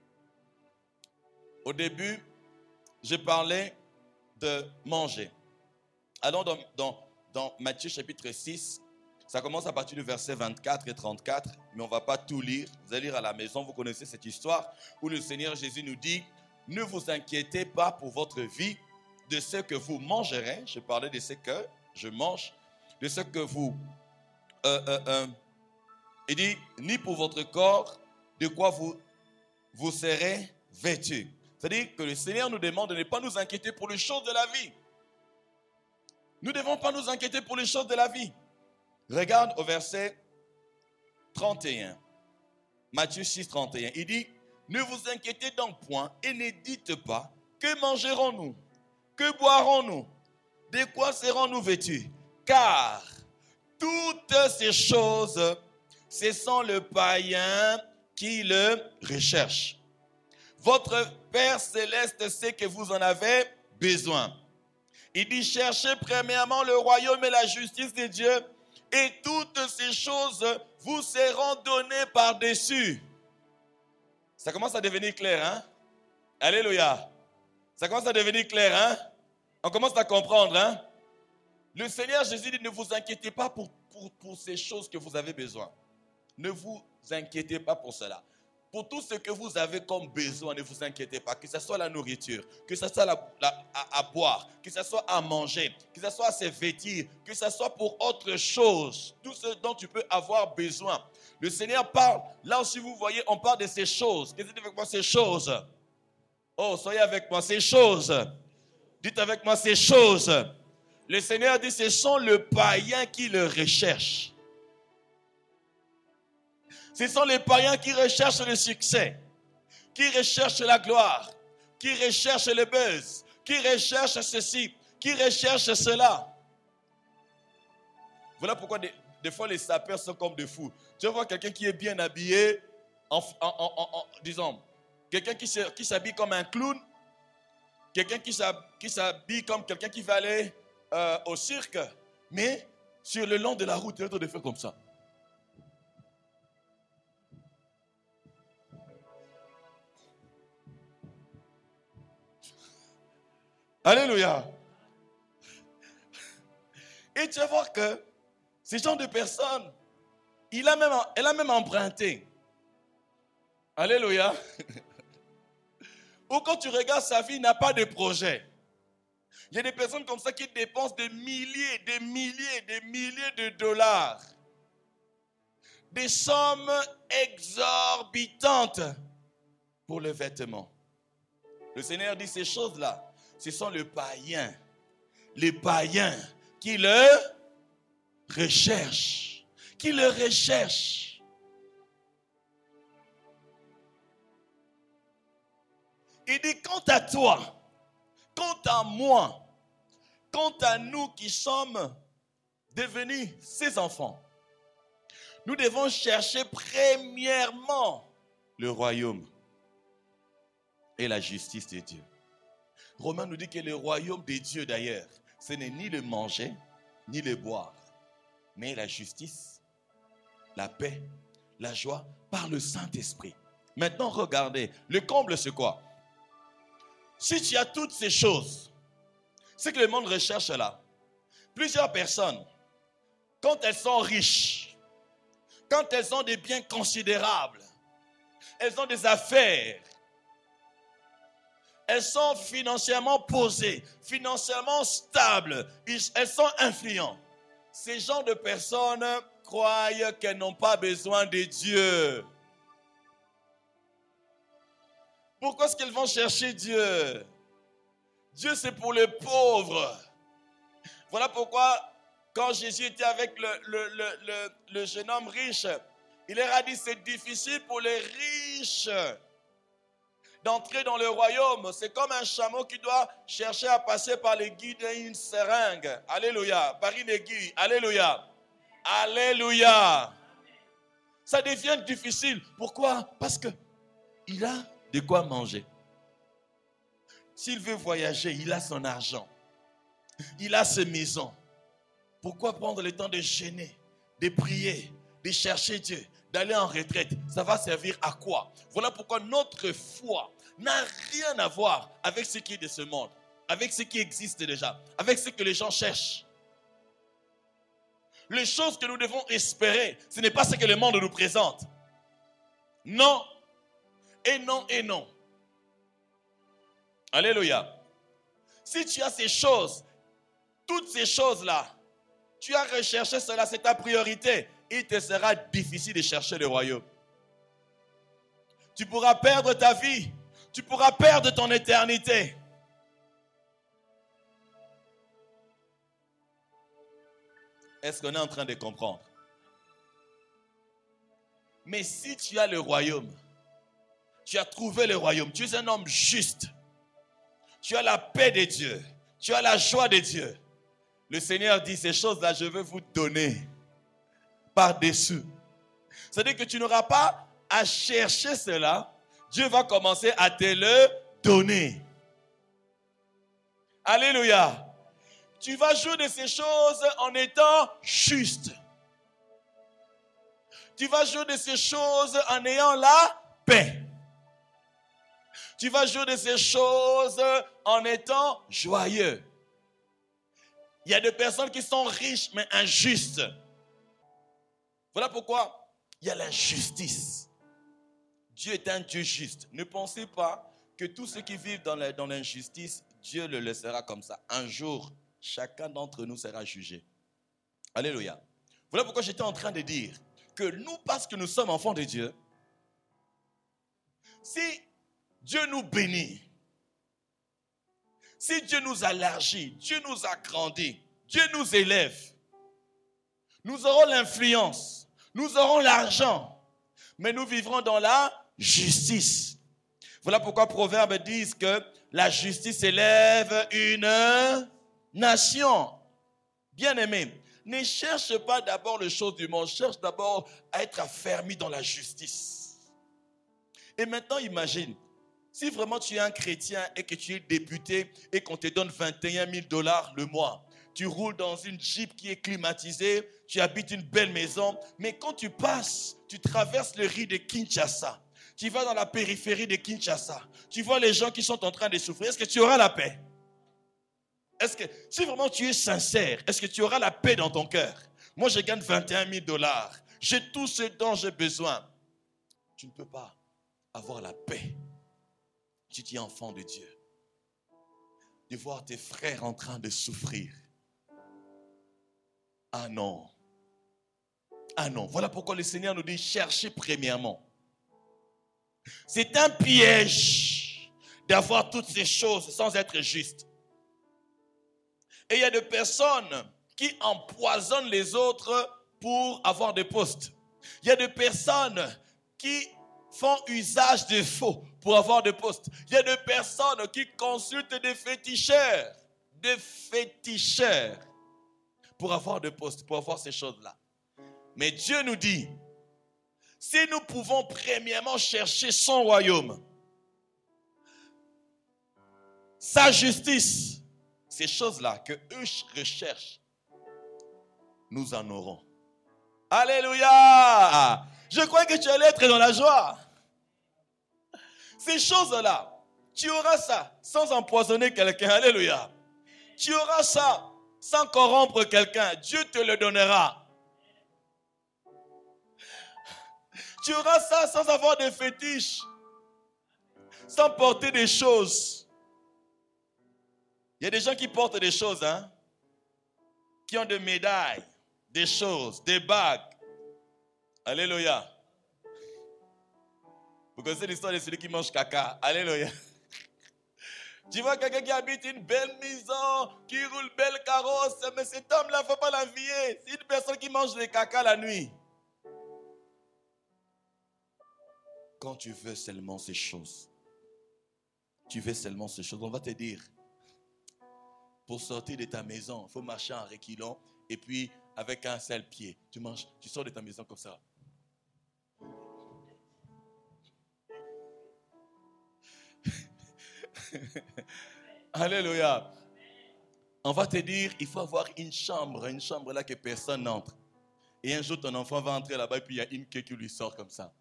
Au début, je parlais de manger. Allons dans, dans, dans Matthieu chapitre six. Ça commence à partir du verset vingt-quatre et trente-quatre, mais on ne va pas tout lire. Vous allez lire à la maison, vous connaissez cette histoire où le Seigneur Jésus nous dit « Ne vous inquiétez pas pour votre vie de ce que vous mangerez. » Je parlais de ce que je mange, de ce que vous... Euh, euh, euh, il dit « Ni pour votre corps, de quoi vous, vous serez vêtus. » C'est-à-dire que le Seigneur nous demande de ne pas nous inquiéter pour les choses de la vie. Nous ne devons pas nous inquiéter pour les choses de la vie. Regarde au verset trente et un. Matthieu six, trente et un. Il dit, Ne vous inquiétez donc point et ne dites pas, que mangerons-nous? Que boirons-nous? De quoi serons-nous vêtus? Car toutes ces choses, ce sont le païen qui le recherche. Votre Père céleste sait que vous en avez besoin. Il dit, cherchez premièrement le royaume et la justice de Dieu, et toutes ces choses vous seront données par-dessus. Ça commence à devenir clair, hein? Alléluia. Ça commence à devenir clair, hein? On commence à comprendre, hein? Le Seigneur Jésus dit, ne vous inquiétez pas pour, pour, pour ces choses que vous avez besoin. Ne vous inquiétez pas pour cela. Pour tout ce que vous avez comme besoin, ne vous inquiétez pas. Que ce soit la nourriture, que ce soit la, la, à, à boire, que ce soit à manger, que ce soit à se vêtir, que ce soit pour autre chose. Tout ce dont tu peux avoir besoin. Le Seigneur parle, là aussi vous voyez, on parle de ces choses. Qu'est-ce que avec moi, ces choses? Oh, soyez avec moi, ces choses. Dites avec moi, ces choses. Le Seigneur dit, ce sont le païen qui le recherche. Ce sont les païens qui recherchent le succès, qui recherchent la gloire, qui recherchent le buzz, qui recherchent ceci, qui recherchent cela. Voilà pourquoi des, des fois les sapeurs sont comme des fous. Tu vas voir quelqu'un qui est bien habillé, en, en, en, en, disons, quelqu'un qui, qui s'habille comme un clown, quelqu'un qui s'habille comme quelqu'un qui va aller euh, au cirque, mais sur le long de la route, il est en train de faire comme ça. Alléluia. Et tu vas voir que ce genre de personnes, il a même, elle a même emprunté. Alléluia. Ou quand tu regardes sa vie, il n'a pas de projet. Il y a des personnes comme ça qui dépensent des milliers, des milliers, des milliers de dollars. Des sommes exorbitantes pour les vêtements. Le Seigneur dit ces choses-là. Ce sont les païens, les païens qui le recherchent, qui le recherchent. Il dit, quant à toi, quant à moi, quant à nous qui sommes devenus ses enfants, nous devons chercher premièrement le royaume et la justice de Dieu. Romains nous dit que le royaume de Dieu d'ailleurs, ce n'est ni le manger, ni le boire, mais la justice, la paix, la joie par le Saint-Esprit. Maintenant, regardez, le comble c'est quoi? Si tu as toutes ces choses, ce que le monde recherche là, plusieurs personnes, quand elles sont riches, quand elles ont des biens considérables, elles ont des affaires, elles sont financièrement posées, financièrement stables, elles sont influentes. Ces genres de personnes croient qu'elles n'ont pas besoin de Dieu. Pourquoi est-ce qu'elles vont chercher Dieu? Dieu, c'est pour les pauvres. Voilà pourquoi, quand Jésus était avec le, le, le, le, le jeune homme riche, il leur a dit, c'est difficile pour les riches d'entrer dans le royaume. C'est comme un chameau qui doit chercher à passer par l'aiguille d'une seringue. Alléluia. Par une aiguille. Alléluia. Alléluia. Ça devient difficile. Pourquoi? Parce que il a de quoi manger. S'il veut voyager, il a son argent. Il a ses maisons. Pourquoi prendre le temps de gêner, de prier, de chercher Dieu, d'aller en retraite? Ça va servir à quoi? Voilà pourquoi notre foi n'a rien à voir avec ce qui est de ce monde, avec ce qui existe déjà, avec ce que les gens cherchent. Les choses que nous devons espérer, ce n'est pas ce que le monde nous présente. Non, et non, et non. Alléluia. Si tu as ces choses, toutes ces choses-là, tu as recherché cela, c'est ta priorité. Il te sera difficile de chercher le royaume. Tu pourras perdre ta vie. Tu pourras perdre ton éternité. Est-ce qu'on est en train de comprendre? Mais si tu as le royaume, Tu as trouvé le royaume. Tu es un homme juste. Tu as la paix de Dieu. Tu as la joie de Dieu. Le Seigneur dit, ces choses-là, je veux vous donner par-dessus. C'est-à-dire que tu n'auras pas à chercher cela. Dieu va commencer à te le donner. Alléluia. Tu vas jouir de ces choses en étant juste. Tu vas jouir de ces choses en ayant la paix. Tu vas jouir de ces choses en étant joyeux. Il y a des personnes qui sont riches mais injustes. Voilà pourquoi il y a l'injustice. Dieu est un Dieu juste. Ne pensez pas que tous ceux qui vivent dans, la, dans l'injustice, Dieu le laissera comme ça. Un jour, chacun d'entre nous sera jugé. Alléluia. Voilà pourquoi j'étais en train de dire que nous, parce que nous sommes enfants de Dieu, si Dieu nous bénit, si Dieu nous élargit, Dieu nous agrandit, Dieu nous élève, nous aurons l'influence, nous aurons l'argent, mais nous vivrons dans la justice. Voilà pourquoi Proverbes disent que la justice élève une nation. Bien-aimé, ne cherche pas d'abord les choses du monde, cherche d'abord à être affermi dans la justice. Et maintenant, imagine, si vraiment tu es un chrétien et que tu es député et qu'on te donne vingt et un mille dollars le mois, tu roules dans une Jeep qui est climatisée, tu habites une belle maison, mais quand tu passes, tu traverses le riz de Kinshasa, tu vas dans la périphérie de Kinshasa, tu vois les gens qui sont en train de souffrir, est-ce que tu auras la paix? Est-ce que, si vraiment tu es sincère, est-ce que tu auras la paix dans ton cœur? Moi, je gagne vingt et un mille dollars, j'ai tout ce dont j'ai besoin. Tu ne peux pas avoir la paix. Tu es enfant de Dieu. De voir tes frères en train de souffrir. Ah non. Ah non. Voilà pourquoi le Seigneur nous dit, cherchez premièrement. C'est un piège d'avoir toutes ces choses sans être juste. Et il y a des personnes qui empoisonnent les autres pour avoir des postes. Il y a des personnes qui font usage de faux pour avoir des postes. Il y a des personnes qui consultent des féticheurs, des féticheurs pour avoir des postes, pour avoir ces choses-là. Mais Dieu nous dit, si nous pouvons premièrement chercher son royaume, sa justice, ces choses-là que eux recherchent, nous en aurons. Alléluia! Je crois que tu allais être dans la joie. Ces choses-là, tu auras ça sans empoisonner quelqu'un. Alléluia. Tu auras ça sans corrompre quelqu'un. Dieu te le donnera. Tu auras ça sans avoir de fétiches, sans porter des choses. Il y a des gens qui portent des choses, hein, qui ont des médailles, des choses, des bagues. Alléluia. Vous connaissez l'histoire de celui qui mange caca. Alléluia. Tu vois quelqu'un qui habite une belle maison, qui roule belle carrosse, mais cet homme-là, il ne faut pas l'envier. C'est une personne qui mange des caca la nuit. Quand tu veux seulement ces choses, tu veux seulement ces choses, on va te dire, pour sortir de ta maison, il faut marcher en reculant et puis avec un seul pied. Tu marches, tu sors de ta maison comme ça. Alléluia. On va te dire, il faut avoir une chambre, une chambre là que personne n'entre. Et un jour, ton enfant va entrer là-bas et puis il y a une queue qui lui sort comme ça.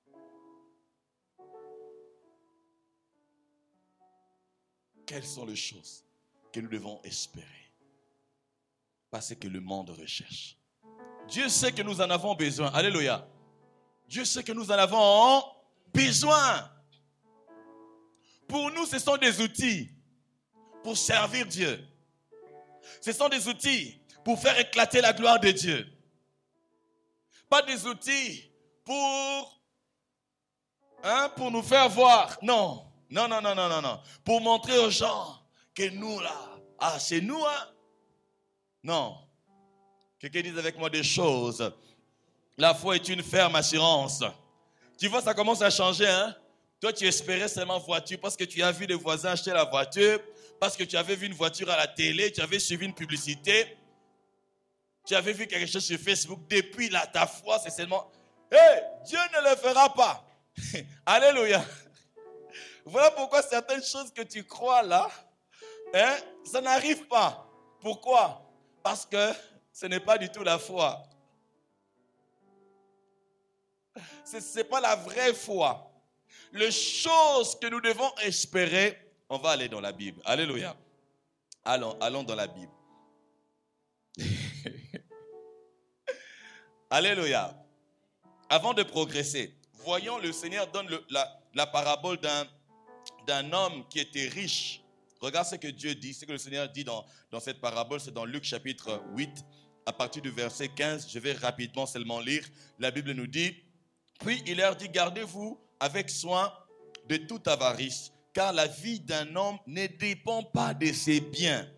Quelles sont les choses que nous devons espérer? Parce que le monde recherche. Dieu sait que nous en avons besoin. Alléluia. Dieu sait que nous en avons besoin. Pour nous, ce sont des outils pour servir Dieu. Ce sont des outils pour faire éclater la gloire de Dieu. Pas des outils pour, hein, pour nous faire voir. Non. Non, non, non, non, non, non. Pour montrer aux gens que nous, là, ah, c'est nous, hein? Non. Quelqu'un dit avec moi des choses. La foi est une ferme assurance. Tu vois, ça commence à changer, hein? Toi, tu espérais seulement voiture parce que tu as vu des voisins acheter la voiture, parce que tu avais vu une voiture à la télé, tu avais suivi une publicité, tu avais vu quelque chose sur Facebook. Depuis là, ta foi, c'est seulement, hé, hey, Dieu ne le fera pas. Alléluia. Voilà pourquoi certaines choses que tu crois là, hein, ça n'arrive pas. Pourquoi? Parce que ce n'est pas du tout la foi. Ce n'est pas la vraie foi. Les choses que nous devons espérer, on va aller dans la Bible. Alléluia. Allons, allons dans la Bible. Alléluia. Avant de progresser, voyons, le Seigneur donne le, la, la parabole d'un, d'un homme qui était riche. Regarde ce que Dieu dit, ce que le Seigneur dit dans, dans cette parabole, c'est dans Luc chapitre huit, à partir du verset quinze. Je vais rapidement seulement lire. La Bible nous dit, puis il leur dit, gardez-vous avec soin de toute avarice, car la vie d'un homme ne dépend pas de ses biens.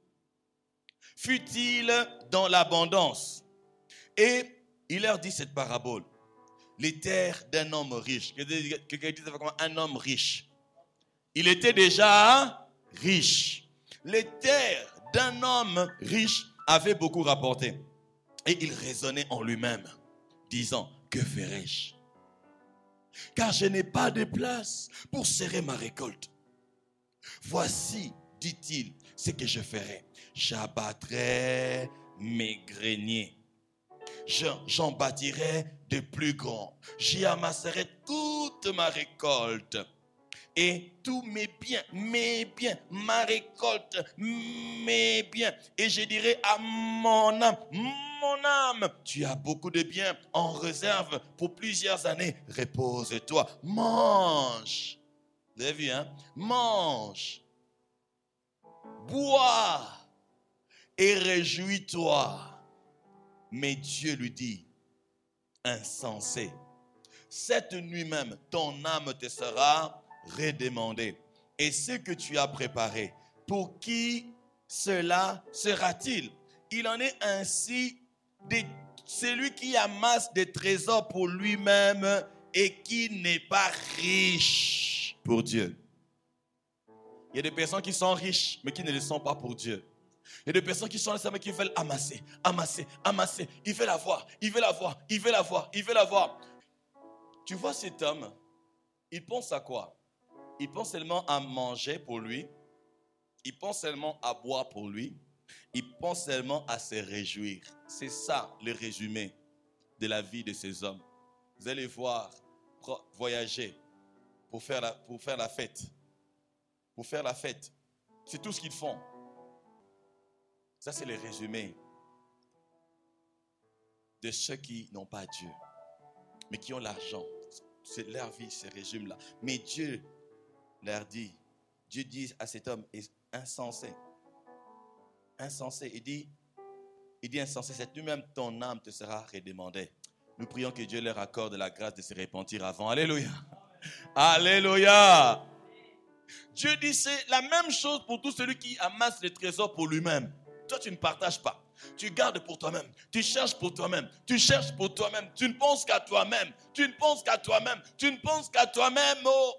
Fut-il dans l'abondance? Et il leur dit cette parabole. Les terres d'un homme riche. Quelqu'un dit un homme riche. Il était déjà riche. Les terres d'un homme riche avaient beaucoup rapporté. Et il raisonnait en lui-même, disant, que ferai-je? Car je n'ai pas de place pour serrer ma récolte. Voici, dit-il, ce que je ferai. J'abattrai mes greniers. J'en bâtirai de plus grands. J'y amasserai toute ma récolte. Et tous mes biens, mes biens, ma récolte, mes biens. Et je dirai à mon âme, mon âme, tu as beaucoup de biens en réserve pour plusieurs années. Repose-toi, mange. Vous avez vu, hein? Mange. Bois et réjouis-toi. Mais Dieu lui dit, insensé, cette nuit même, ton âme te sera redemandée. Et ce que tu as préparé, pour qui cela sera-t-il? Il en est ainsi de celui qui amasse des trésors pour lui-même et qui n'est pas riche pour Dieu. Il y a des personnes qui sont riches, mais qui ne le sont pas pour Dieu. Il y a des personnes qui sont là, mais qui veulent amasser, amasser, amasser. Ils veulent avoir, ils veulent avoir, ils veulent avoir, ils veulent avoir. Tu vois cet homme, il pense à quoi? Il pense seulement à manger pour lui. Il pense seulement à boire pour lui. Il pense seulement à se réjouir. C'est ça le résumé de la vie de ces hommes. Vous allez voir, voyager pour faire la, pour faire la fête. Pour faire la fête. C'est tout ce qu'ils font. Ça, c'est le résumé de ceux qui n'ont pas Dieu, mais qui ont l'argent. C'est leur vie, se résume là. Mais Dieu leur dit, Dieu dit à cet homme insensé, insensé, il dit, il dit insensé, cette nuit même ton âme te sera redemandée. Nous prions que Dieu leur accorde la grâce de se repentir avant. Alléluia. Alléluia. Dieu dit, c'est la même chose pour tout celui qui amasse les trésors pour lui-même. Toi, tu ne partages pas. Tu gardes pour toi-même. Tu cherches pour toi-même. Tu cherches pour toi-même. Tu ne penses qu'à toi-même. Tu ne penses qu'à toi-même. Tu ne penses qu'à toi-même. Oh.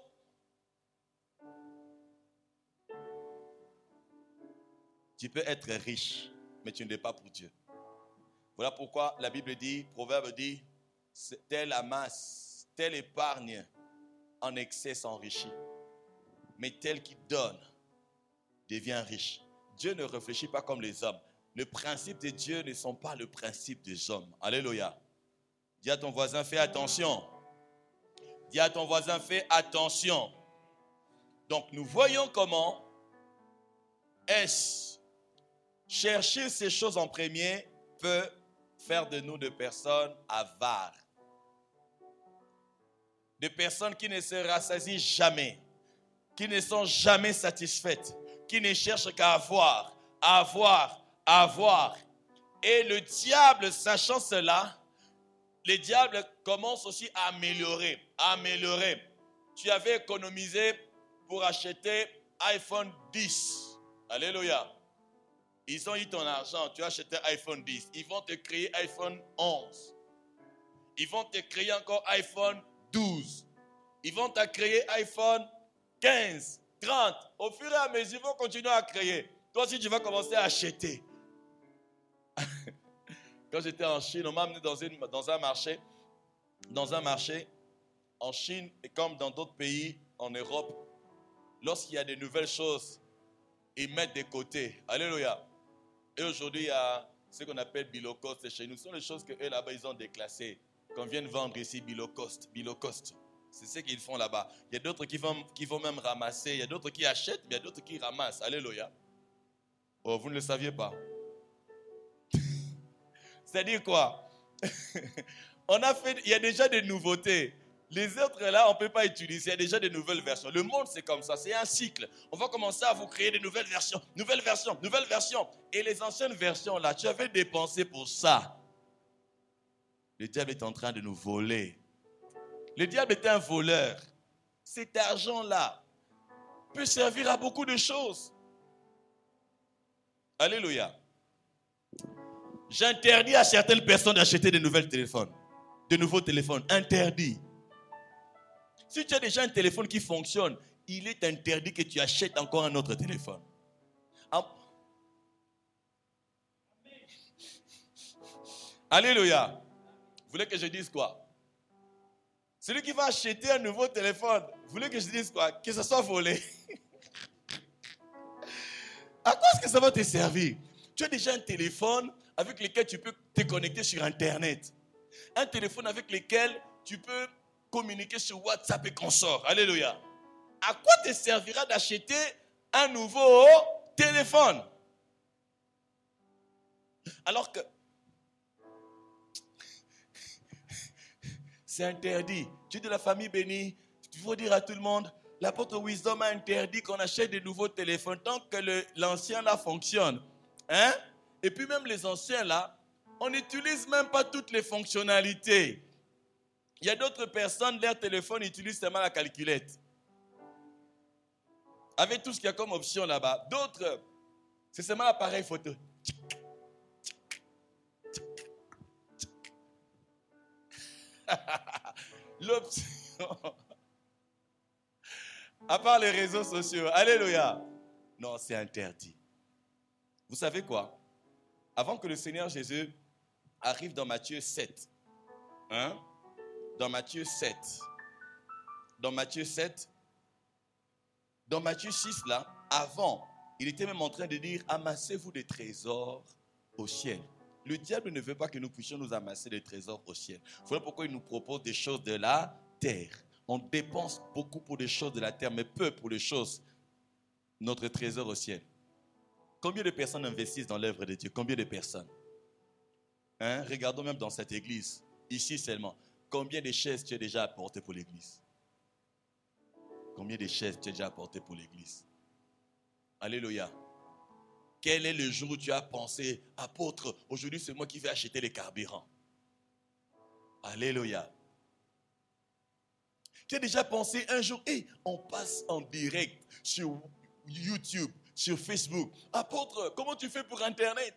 Tu peux être riche, mais tu ne l'es pas pour Dieu. Voilà pourquoi la Bible dit, Proverbe dit, telle amasse, telle épargne en excès s'enrichit. Mais tel qui donne devient riche. Dieu ne réfléchit pas comme les hommes. Le principe de Dieu ne sont pas le principe des hommes. Alléluia. Dis à ton voisin, fais attention. Dis à ton voisin, fais attention. Donc nous voyons comment est-ce chercher ces choses en premier peut faire de nous des personnes avares. Des personnes qui ne se rassasient jamais, qui ne sont jamais satisfaites, qui ne cherchent qu'à avoir, avoir, avoir. Et le diable, sachant cela, le diable commence aussi à améliorer, à améliorer. Tu avais économisé pour acheter iPhone dix. Alléluia. Ils ont eu ton argent, tu as acheté iPhone dix. Ils vont te créer iPhone onze. Ils vont te créer encore iPhone douze. Ils vont te créer iPhone quinze, trente. Au fur et à mesure, ils vont continuer à créer. Toi aussi, tu vas commencer à acheter. Quand j'étais en Chine, on m'a amené dans, une, dans un marché. Dans un marché, en Chine, et comme dans d'autres pays en Europe, lorsqu'il y a de nouvelles choses, ils mettent de côté. Alléluia. Et aujourd'hui, il y a ce qu'on appelle below cost chez nous. Ce sont les choses qu'eux là-bas, ils ont déclassées. Qu'on vient de vendre ici, below cost. Below cost. C'est ce qu'ils font là-bas. Il y a d'autres qui vont, qui vont même ramasser. Il y a d'autres qui achètent, mais il y a d'autres qui ramassent. Alléluia. Oh, vous ne le saviez pas. C'est-à-dire quoi? On a fait, il y a déjà des nouveautés. Les autres là, on ne peut pas utiliser. Il y a déjà des nouvelles versions. Le monde, c'est comme ça. C'est un cycle. On va commencer à vous créer des nouvelles versions. Nouvelles versions, nouvelles versions. Et les anciennes versions là, tu avais dépensé pour ça. Le diable est en train de nous voler. Le diable est un voleur. Cet argent-là peut servir à beaucoup de choses. Alléluia. J'interdis à certaines personnes d'acheter de nouveaux téléphones. De nouveaux téléphones. Interdit. Si tu as déjà un téléphone qui fonctionne, il est interdit que tu achètes encore un autre téléphone. Ah. Alléluia. Vous voulez que je dise quoi? Celui qui va acheter un nouveau téléphone, vous voulez que je dise quoi? Que ce soit volé. À quoi est-ce que ça va te servir? Tu as déjà un téléphone avec lequel tu peux te connecter sur Internet. Un téléphone avec lequel tu peux communiquer sur WhatsApp et consorts. Alléluia. À quoi te servira d'acheter un nouveau téléphone? Alors que c'est interdit. Tu es de la famille bénie. Il faut dire à tout le monde, l'apôtre Wisdom a interdit qu'on achète de nouveaux téléphones tant que le, l'ancien là fonctionne. Hein? Et puis même les anciens là, on n'utilise même pas toutes les fonctionnalités. Il y a d'autres personnes, leur téléphone utilisent seulement la calculette. Avec tout ce qu'il y a comme option là-bas. D'autres, c'est seulement l'appareil photo. L'option. À part les réseaux sociaux. Alléluia. Non, c'est interdit. Vous savez quoi? Avant que le Seigneur Jésus arrive dans Matthieu sept. Hein? Dans Matthieu sept. Dans Matthieu sept. Dans Matthieu six, là, avant, il était même en train de dire, amassez-vous des trésors au ciel. Le diable ne veut pas que nous puissions nous amasser des trésors au ciel. Voilà pourquoi il nous propose des choses de la terre. On dépense beaucoup pour des choses de la terre, mais peu pour les choses, notre trésor au ciel. Combien de personnes investissent dans l'œuvre de Dieu? Combien de personnes? Hein? Regardons même dans cette église, ici seulement. Combien de chaises tu as déjà apportées pour l'église? Combien de chaises tu as déjà apportées pour l'église? Alléluia. Quel est le jour où tu as pensé, apôtre, aujourd'hui c'est moi qui vais acheter les carburants? Alléluia. Tu as déjà pensé un jour, hey, on passe en direct sur YouTube, sur Facebook. Apôtre, comment tu fais pour Internet?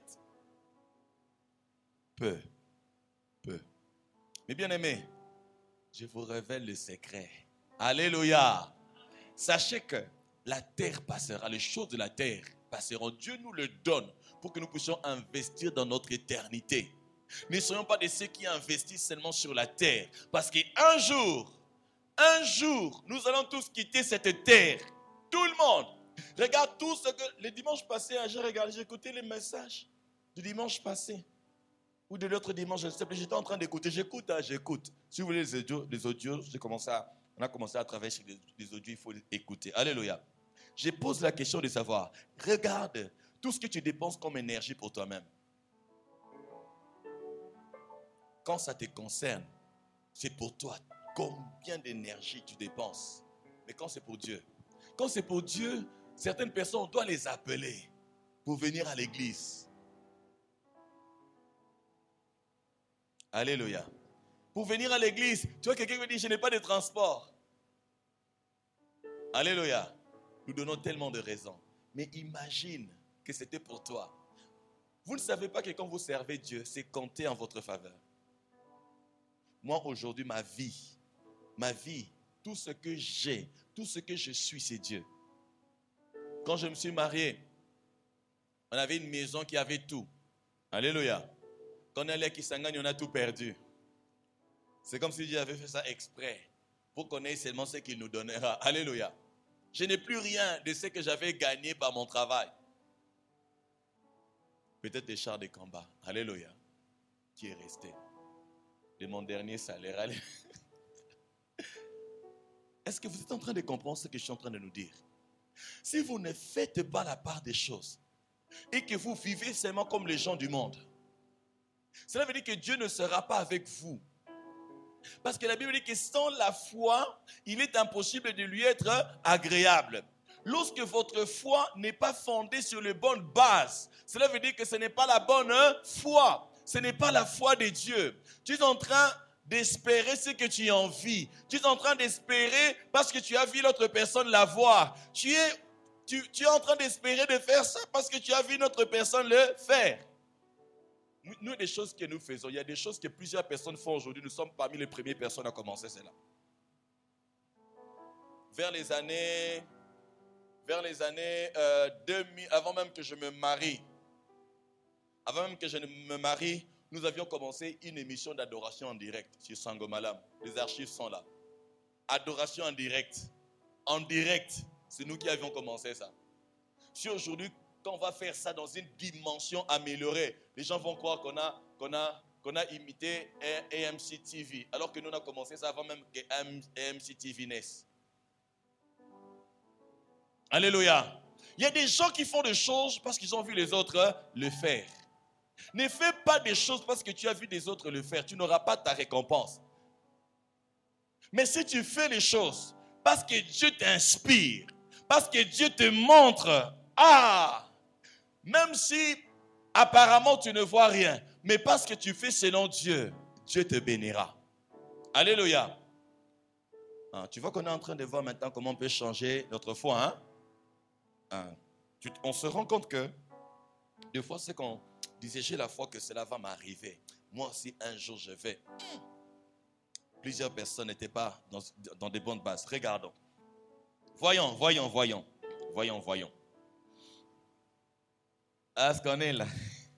Peu, peu. Mais bien aimés, je vous révèle le secret. Alléluia. Sachez que la terre passera, les choses de la terre passeront. Dieu nous le donne pour que nous puissions investir dans notre éternité. Ne soyons pas de ceux qui investissent seulement sur la terre. Parce qu'un jour, un jour, nous allons tous quitter cette terre. Tout le monde. Regarde tout ce que... Le dimanche passé, j'ai regardé, j'ai écouté les messages du dimanche passé. Ou de l'autre dimanche, je ne sais plus, j'étais en train d'écouter. J'écoute, hein, j'écoute. Si vous voulez les audios, les audios j'ai commencé à, on a commencé à travailler sur les, les audios, il faut écouter. Alléluia. Je pose la question de savoir, regarde tout ce que tu dépenses comme énergie pour toi-même. Quand ça te concerne, c'est pour toi. Combien d'énergie tu dépenses? Mais quand c'est pour Dieu, quand c'est pour Dieu, certaines personnes, on doit les appeler pour venir à l'église. Alléluia. Pour venir à l'église, tu vois, quelqu'un me dit, je n'ai pas de transport. Alléluia. Nous donnons tellement de raisons. Mais imagine que c'était pour toi. Vous ne savez pas que quand vous servez Dieu, c'est compté en votre faveur. Moi, aujourd'hui, ma vie, ma vie, tout ce que j'ai, tout ce que je suis, c'est Dieu. Quand je me suis marié, on avait une maison qui avait tout. Alléluia. Quand on allait à Kisangani, on a tout perdu. C'est comme si Dieu avait fait ça exprès pour qu'on ait seulement ce qu'il nous donnera. Alléluia. Je n'ai plus rien de ce que j'avais gagné par mon travail. Peut-être des chars de combat. Alléluia. Qui est resté. De mon dernier salaire. Allez. Est-ce que vous êtes en train de comprendre ce que je suis en train de nous dire? Si vous ne faites pas la part des choses et que vous vivez seulement comme les gens du monde, cela veut dire que Dieu ne sera pas avec vous. Parce que la Bible dit que sans la foi, il est impossible de lui être agréable. Lorsque votre foi n'est pas fondée sur les bonnes bases, cela veut dire que ce n'est pas la bonne foi. Ce n'est pas la foi de Dieu. Tu es en train d'espérer ce que tu as envie. Tu es en train d'espérer parce que tu as vu l'autre personne l'avoir. Tu es, tu, tu es en train d'espérer de faire ça parce que tu as vu notre personne le faire. Nous, nous, des choses que nous faisons, il y a des choses que plusieurs personnes font aujourd'hui. Nous sommes parmi les premières personnes à commencer cela. Vers les années, vers les années euh, deux mille, avant même que je me marie, avant même que je ne me marie, nous avions commencé une émission d'adoration en direct sur Sangomalam. Les archives sont là. Adoration en direct. En direct, c'est nous qui avions commencé ça. Si aujourd'hui, quand on va faire ça dans une dimension améliorée, les gens vont croire qu'on a, qu'on a, qu'on a imité A M C T V, alors que nous on a commencé ça avant même que A M C T V naisse. Alléluia. Il y a des gens qui font des choses parce qu'ils ont vu les autres le faire. Ne fais pas des choses parce que tu as vu des autres le faire. Tu n'auras pas ta récompense. Mais si tu fais les choses parce que Dieu t'inspire, parce que Dieu te montre, ah, même si apparemment tu ne vois rien, mais parce que tu fais selon Dieu, Dieu te bénira. Alléluia. Ah, tu vois qu'on est en train de voir maintenant comment on peut changer notre foi. Hein? Ah, tu, on se rend compte que des fois c'est qu'on disait j'ai la foi que cela va m'arriver. Moi aussi un jour je vais. Plusieurs personnes n'étaient pas dans, dans des bonnes bases. Regardons. Voyons, voyons, voyons. Voyons, voyons. Ah, ce qu'on est là.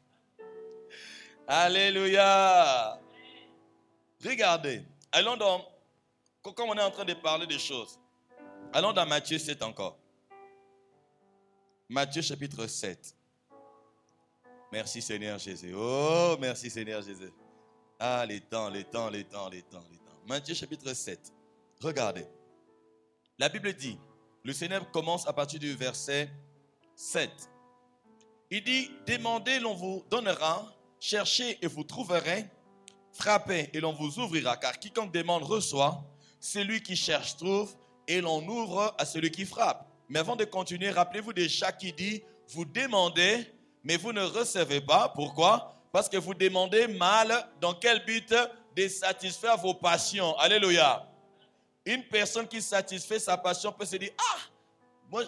Alléluia. Regardez. Allons dans, comme on est en train de parler des choses, allons dans Matthieu sept encore. Matthieu chapitre sept. Merci Seigneur Jésus. Oh, merci Seigneur Jésus. Ah, les temps, les temps, les temps, les temps, les temps. Matthieu chapitre sept. Regardez. La Bible dit, le Seigneur commence à partir du verset sept. Il dit, demandez, l'on vous donnera, cherchez et vous trouverez, frappez et l'on vous ouvrira, car quiconque demande reçoit, celui qui cherche trouve, et l'on ouvre à celui qui frappe. Mais avant de continuer, rappelez-vous déjà qui dit, vous demandez, mais vous ne recevez pas. Pourquoi? Parce que vous demandez mal. Dans quel but? De satisfaire vos passions. Alléluia. Une personne qui satisfait sa passion peut se dire, ah, moi,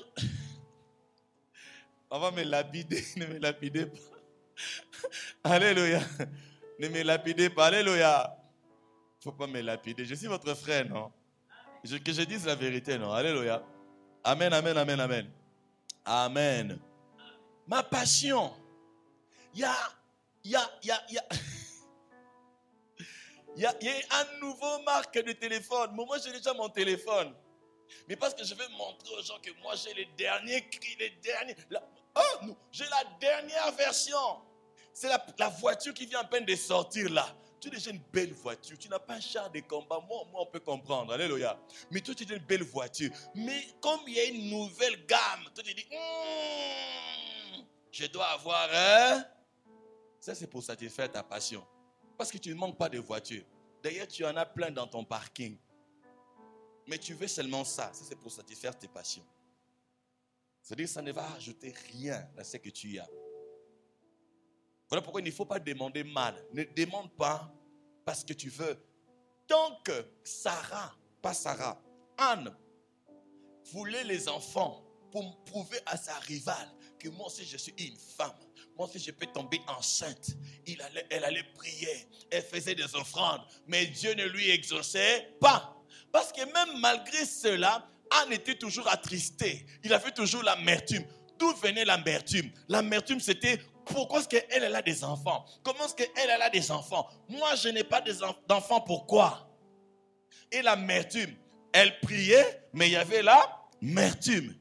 on va me lapider. Ne me lapidez pas. Alléluia. Ne me lapidez pas. Alléluia. Il ne faut pas me lapider. Je suis votre frère, non? Je, que je dise la vérité, non? Alléluia. Amen, amen, amen, amen. Amen. Ma passion. Il y a, il y a, il y a, il y a, il y a, il y a un nouveau marque de téléphone. Moi, j'ai déjà mon téléphone. Mais parce que je veux montrer aux gens que moi, j'ai les derniers cris, les derniers. La, oh, non, j'ai la dernière version. C'est la, la voiture qui vient à peine de sortir là. Tu as déjà une belle voiture. Tu n'as pas un char de combat. Moi, moi, on peut comprendre. Alléluia. Mais toi, tu as une belle voiture. Mais comme il y a une nouvelle gamme, toi, tu dis, mmm, je dois avoir un. Ça, c'est pour satisfaire ta passion. Parce que tu ne manques pas de voiture. D'ailleurs, tu en as plein dans ton parking. Mais tu veux seulement ça. Ça, c'est pour satisfaire tes passions. C'est-à-dire que ça ne va ajouter rien à ce que tu as. Voilà pourquoi il ne faut pas demander mal. Ne demande pas parce que tu veux. Tant que Sarah, pas Sarah, Anne, voulait les enfants pour prouver à sa rivale que moi aussi je suis une femme. Moi aussi je peux tomber enceinte. Il allait, elle allait prier. Elle faisait des offrandes. Mais Dieu ne lui exauçait pas. Parce que même malgré cela, Anne était toujours attristée. Il avait toujours l'amertume. D'où venait l'amertume? L'amertume, c'était pourquoi est-ce qu'elle elle a des enfants? Comment est-ce qu'elle elle a des enfants? Moi, je n'ai pas d'enfants, pourquoi? Et l'amertume, elle priait, mais il y avait l'amertume.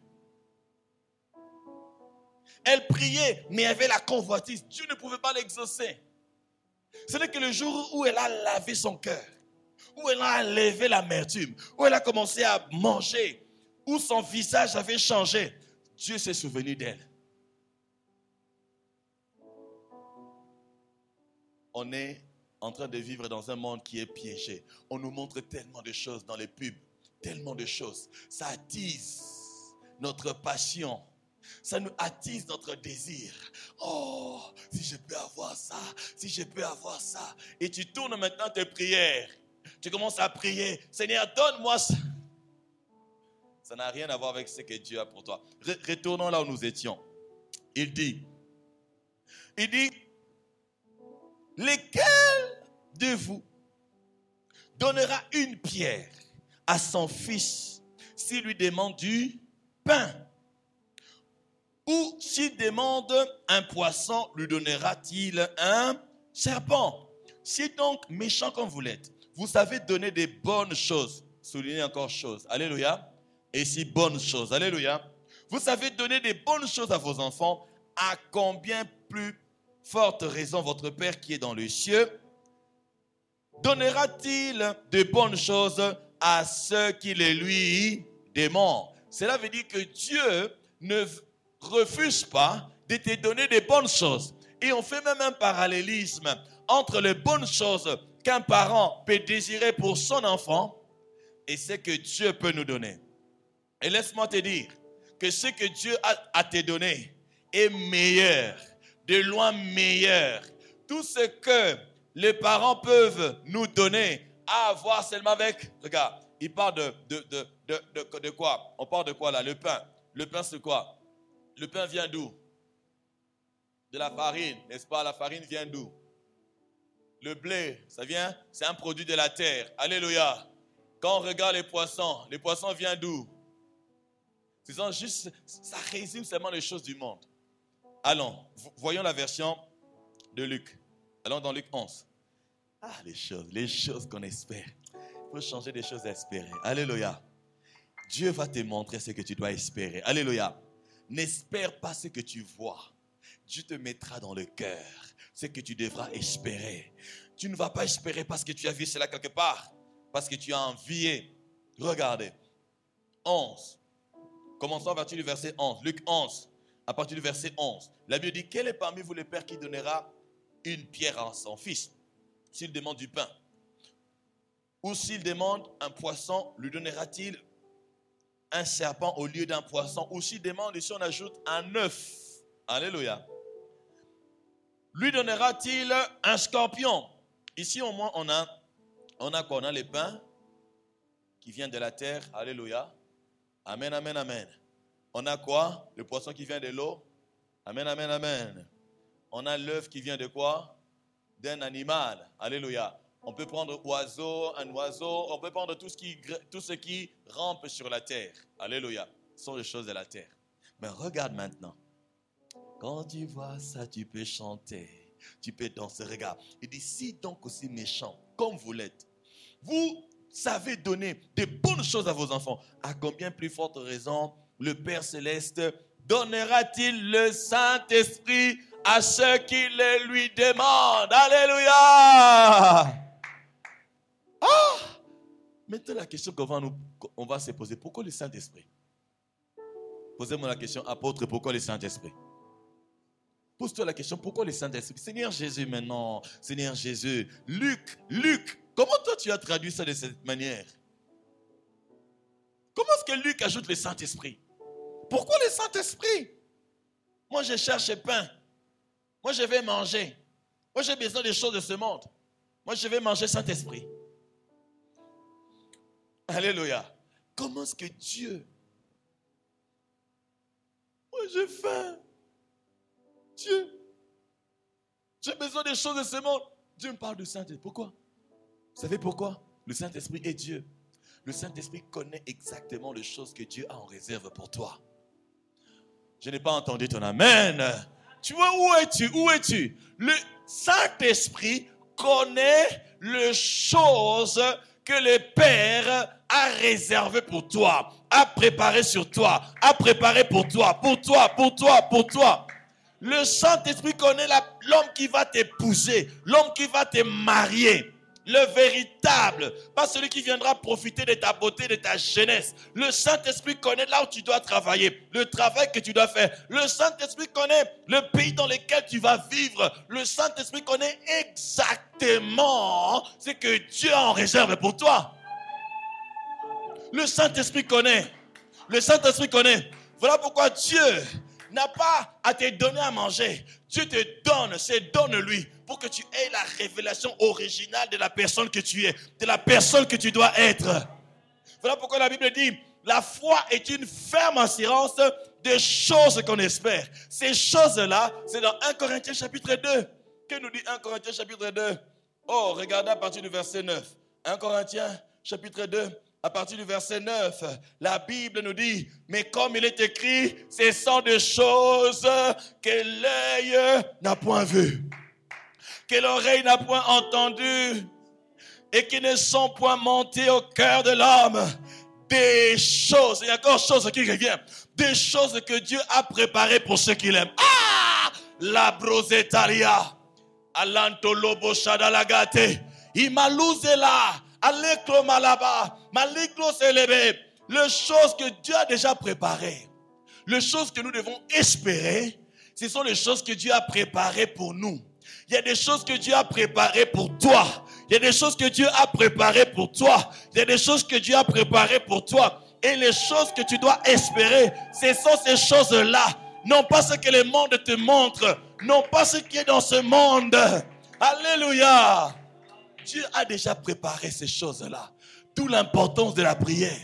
Elle priait, mais il y avait la convoitise. Dieu ne pouvait pas l'exaucer. Ce n'est que le jour où elle a lavé son cœur, où elle a enlevé l'amertume, où elle a commencé à manger, où son visage avait changé, Dieu s'est souvenu d'elle. On est en train de vivre dans un monde qui est piégé. On nous montre tellement de choses dans les pubs, tellement de choses. Ça attise notre passion. Ça nous attise notre désir. Oh, si je peux avoir ça, si je peux avoir ça. Et tu tournes maintenant tes prières. Tu commences à prier. Seigneur, donne-moi ça. Ça n'a rien à voir avec ce que Dieu a pour toi. Retournons là où nous étions. Il dit, il dit, lequel de vous donnera une pierre à son fils s'il lui demande du pain? Ou s'il demande un poisson, lui donnera-t-il un serpent? Si donc méchant comme vous l'êtes, vous savez donner des bonnes choses. Soulignez encore choses. Alléluia. Et si bonnes choses. Alléluia. Vous savez donner des bonnes choses à vos enfants. À combien plus forte raison votre Père qui est dans les cieux donnera-t-il de bonnes choses à ceux qui les lui demandent? Cela veut dire que Dieu ne refuse pas de te donner des bonnes choses. Et on fait même un parallélisme entre les bonnes choses qu'un parent peut désirer pour son enfant et ce que Dieu peut nous donner. Et laisse-moi te dire que ce que Dieu a à te donner est meilleur, de loin meilleur. Tout ce que les parents peuvent nous donner à avoir seulement avec, regarde, il parle de, de, de, de, de, de quoi? On parle de quoi là? Le pain. Le pain c'est quoi? Le pain vient d'où? De la farine, n'est-ce pas? La farine vient d'où? Le blé, ça vient, c'est un produit de la terre. Alléluia. Quand on regarde les poissons, les poissons viennent d'où? Ce sont juste, ça résume seulement les choses du monde. Allons, voyons la version de Luc. Allons dans Luc onze. Ah, les choses, les choses qu'on espère. Il faut changer des choses à espérer. Alléluia. Dieu va te montrer ce que tu dois espérer. Alléluia. N'espère pas ce que tu vois. Dieu te mettra dans le cœur ce que tu devras espérer. Tu ne vas pas espérer parce que tu as vu cela quelque part. Parce que tu as envié. Regardez. onze. Commençons à partir du verset onze. Luc onze. À partir du verset onze. La Bible dit, quel est parmi vous le père qui donnera une pierre à son fils s'il demande du pain? Ou s'il demande un poisson, lui donnera-t-il un serpent au lieu d'un poisson? Ou s'il demande, et si on ajoute un œuf, alléluia, lui donnera-t-il un scorpion? Ici au moins on a, on a quoi? On a les pains qui viennent de la terre, alléluia, amen, amen, amen. On a quoi? Le poisson qui vient de l'eau, amen, amen, amen. On a l'œuf qui vient de quoi? D'un animal, alléluia. On peut prendre oiseau, un oiseau, on peut prendre tout ce qui, tout ce qui rampe sur la terre. Alléluia. Ce sont les choses de la terre. Mais regarde maintenant. Quand tu vois ça, tu peux chanter. Tu peux danser. Regarde. Il dit, si donc aussi méchant, comme vous l'êtes, vous savez donner de bonnes choses à vos enfants, à combien plus forte raison le Père Céleste donnera-t-il le Saint-Esprit à ceux qui le lui demandent? Alléluia! Ah! Maintenant, la question qu'on va, nous, on va se poser, pourquoi le Saint-Esprit? Posez-moi la question, apôtre, pourquoi le Saint-Esprit? Pose-toi la question, pourquoi le Saint-Esprit? Seigneur Jésus maintenant, Seigneur Jésus. Luc, Luc, comment toi tu as traduit ça de cette manière? Comment est-ce que Luc ajoute le Saint-Esprit? Pourquoi le Saint-Esprit? Moi je cherche pain. Moi je vais manger. Moi j'ai besoin des choses de ce monde. Moi je vais manger Saint-Esprit. Alléluia. Comment est-ce que Dieu... Moi j'ai faim. Dieu, j'ai besoin des choses de ce monde. Dieu me parle du Saint-Esprit. Pourquoi? Vous savez pourquoi? Le Saint-Esprit est Dieu. Le Saint-Esprit connaît exactement les choses que Dieu a en réserve pour toi. Je n'ai pas entendu ton amen. Tu vois, où es-tu? Où es-tu? Le Saint-Esprit connaît les choses que le Père a réservées pour toi, a préparées sur toi, a préparées pour toi, pour toi, pour toi, pour toi. Le Saint-Esprit connaît la, l'homme qui va t'épouser, l'homme qui va te marier. Le véritable, pas celui qui viendra profiter de ta beauté, de ta jeunesse. Le Saint-Esprit connaît là où tu dois travailler, le travail que tu dois faire. Le Saint-Esprit connaît le pays dans lequel tu vas vivre. Le Saint-Esprit connaît exactement ce que Dieu a en réserve pour toi. Le Saint-Esprit connaît. Le Saint-Esprit connaît. Voilà pourquoi Dieu n'a pas à te donner à manger. Dieu te donne, c'est donne-lui pour que tu aies la révélation originale de la personne que tu es, de la personne que tu dois être. Voilà pourquoi la Bible dit, la foi est une ferme assurance des choses qu'on espère. Ces choses-là, c'est dans un Corinthiens chapitre deux. Que nous dit un Corinthiens chapitre deux? Oh, regardez à partir du verset neuf. un Corinthiens chapitre deux. À partir du verset neuf, la Bible nous dit, mais comme il est écrit, ce sont des choses que l'œil n'a point vues, que l'oreille n'a point entendues, et qui ne sont point montées au cœur de l'homme. Des choses, il y a encore choses qui reviennent, des choses que Dieu a préparées pour ceux qui l'aiment. Ah! La brosetalia, alantolobo shadalagate, imaluzela. Aleklo malaba, maliklo selebe. Les choses que Dieu a déjà préparées, les choses que nous devons espérer, ce sont les choses que Dieu a préparées pour nous. Il y a des choses que Dieu a préparées pour toi. Il y a des choses que Dieu a préparées pour toi. Il y a des choses que Dieu a préparées pour toi. Et les choses que tu dois espérer, ce sont ces choses-là. Non pas ce que le monde te montre, non pas ce qui est dans ce monde. Alléluia. Dieu a déjà préparé ces choses-là. D'où l'importance de la prière.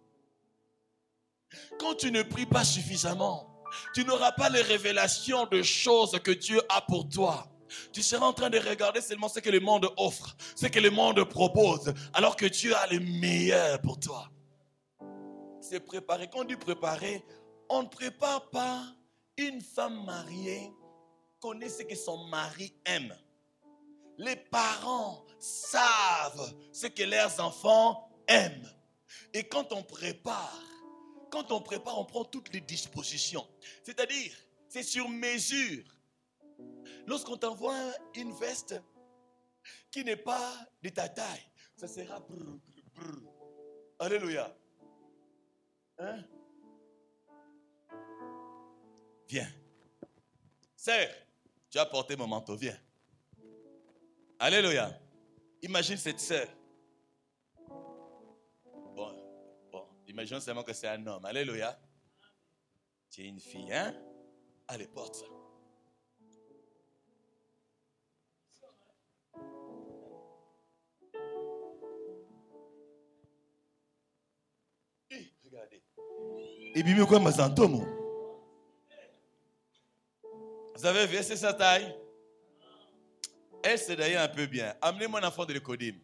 Quand tu ne pries pas suffisamment, tu n'auras pas les révélations de choses que Dieu a pour toi. Tu seras en train de regarder seulement ce que le monde offre, ce que le monde propose, alors que Dieu a le meilleur pour toi. C'est préparer. Quand on dit préparer, on ne prépare pas une femme mariée, connaît ce que son mari aime. Les parents savent ce que leurs enfants aiment. Et quand on prépare, quand on prépare, on prend toutes les dispositions. C'est-à-dire, c'est sur mesure. Lorsqu'on t'envoie une veste qui n'est pas de ta taille, ça sera brr, brr, brr. Alléluia. Hein? Viens. Sœur, tu as porté mon manteau, viens. Alléluia. Imagine cette sœur. Bon, bon, imagine seulement que c'est un homme. Alléluia. Tu es une fille, hein? Allez, porte ça. Hey, regardez. Et bien, quoi, Mazantomo? Vous avez vu, c'est sa taille? Elle s'est d'ailleurs un peu bien. Amenez-moi un enfant de l'Ecodim.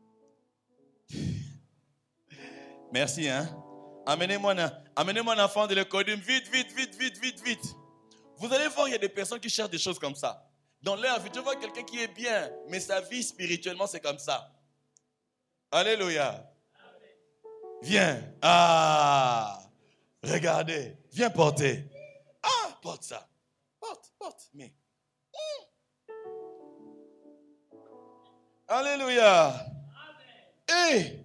Merci, hein. Amenez-moi un, amenez-moi un enfant de l'Ecodim. Vite, vite, vite, vite, vite, vite. Vous allez voir, il y a des personnes qui cherchent des choses comme ça. Dans leur vie, tu vois quelqu'un qui est bien, mais sa vie spirituellement, c'est comme ça. Alléluia. Viens. Ah. Regardez. Viens porter. Ah, porte ça. Porte, porte. Mais. Alléluia. Et hey,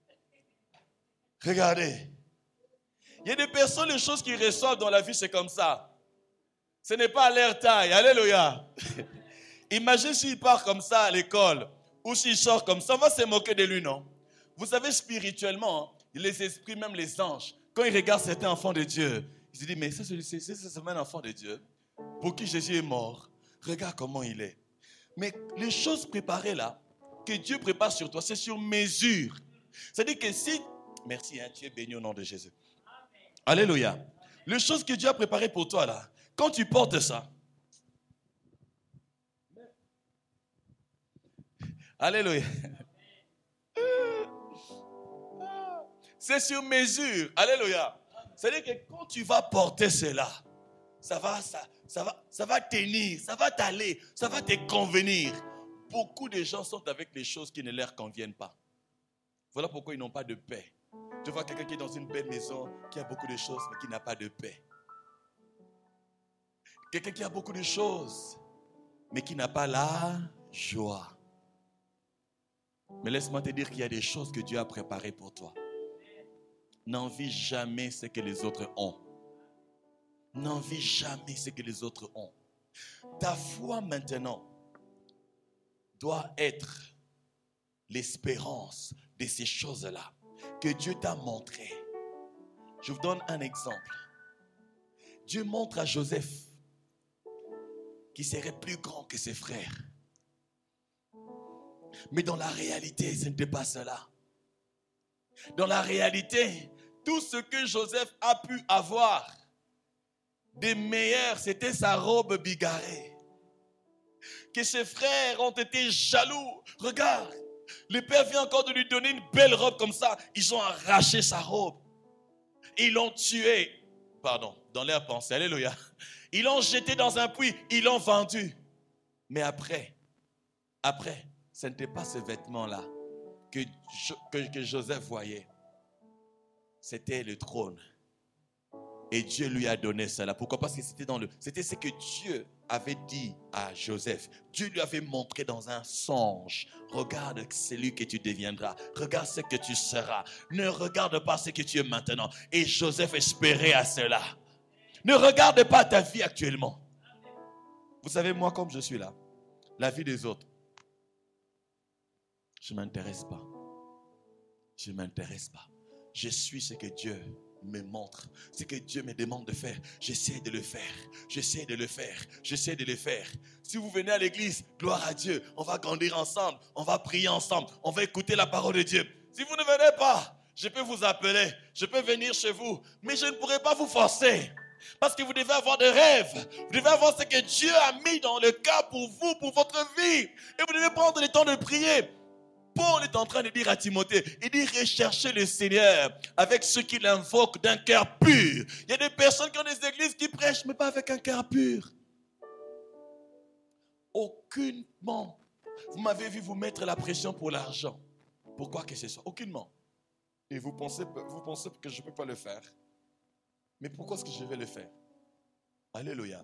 regardez. Il y a des personnes, les choses qui ressortent dans la vie, c'est comme ça. Ce n'est pas à leur taille. Alléluia. Imagine s'il part comme ça à l'école ou s'il sort comme ça, on va se moquer de lui, non? Vous savez, spirituellement, les esprits, même les anges, quand ils regardent certains enfants de Dieu, ils se disent, mais ça, c'est, c'est, c'est, c'est un enfant de Dieu pour qui Jésus est mort. Regarde comment il est. Mais les choses préparées là, que Dieu prépare sur toi, c'est sur mesure. C'est-à-dire que si... Merci, hein, tu es béni au nom de Jésus. Amen. Alléluia. Les choses que Dieu a préparées pour toi là, quand tu portes ça, alléluia. C'est sur mesure. Alléluia. C'est-à-dire que quand tu vas porter cela, ça va, ça, ça va, ça va tenir, ça va t'aller, ça va te convenir. Beaucoup de gens sont avec les choses qui ne leur conviennent pas. Voilà pourquoi ils n'ont pas de paix. Tu vois quelqu'un qui est dans une belle maison, qui a beaucoup de choses, mais qui n'a pas de paix. Quelqu'un qui a beaucoup de choses, mais qui n'a pas la joie. Mais laisse-moi te dire qu'il y a des choses que Dieu a préparées pour toi. N'envie jamais ce que les autres ont. N'envie jamais ce que les autres ont. Ta foi maintenant doit être l'espérance de ces choses-là que Dieu t'a montrées. Je vous donne un exemple. Dieu montre à Joseph qu'il serait plus grand que ses frères. Mais dans la réalité, ce n'était pas cela. Dans la réalité, tout ce que Joseph a pu avoir de meilleur, c'était sa robe bigarrée. Que ses frères ont été jaloux. Regarde, le père vient encore de lui donner une belle robe comme ça. Ils ont arraché sa robe. Ils l'ont tué. Pardon, dans leur pensée. Alléluia. Ils l'ont jeté dans un puits. Ils l'ont vendu. Mais après, après, ce n'était pas ce vêtement-là que, que, que Joseph voyait. C'était le trône. Et Dieu lui a donné cela. Pourquoi? Parce que c'était dans le, c'était ce que Dieu avait dit à Joseph. Dieu lui avait montré dans un songe. Regarde celui que tu deviendras. Regarde ce que tu seras. Ne regarde pas ce que tu es maintenant. Et Joseph espérait à cela. Ne regarde pas ta vie actuellement. Vous savez, moi, comme je suis là, la vie des autres, je ne m'intéresse pas. Je ne m'intéresse pas. Je suis ce que Dieu me montre, ce que Dieu me demande de faire. J'essaie de le faire, j'essaie de le faire, j'essaie de le faire. Si vous venez à l'église, gloire à Dieu, on va grandir ensemble, on va prier ensemble, on va écouter la parole de Dieu. Si vous ne venez pas, je peux vous appeler, je peux venir chez vous, mais je ne pourrai pas vous forcer. Parce que vous devez avoir des rêves, vous devez avoir ce que Dieu a mis dans le cœur pour vous, pour votre vie. Et vous devez prendre le temps de prier. Paul est en train de dire à Timothée, il dit recherchez le Seigneur avec ceux qui l'invoquent d'un cœur pur. Il y a des personnes qui ont des églises qui prêchent, mais pas avec un cœur pur. Aucunement. Vous m'avez vu vous mettre la pression pour l'argent. Pourquoi que ce soit? Aucunement. Et vous pensez, vous pensez que je ne peux pas le faire. Mais pourquoi est-ce que je vais le faire? Alléluia.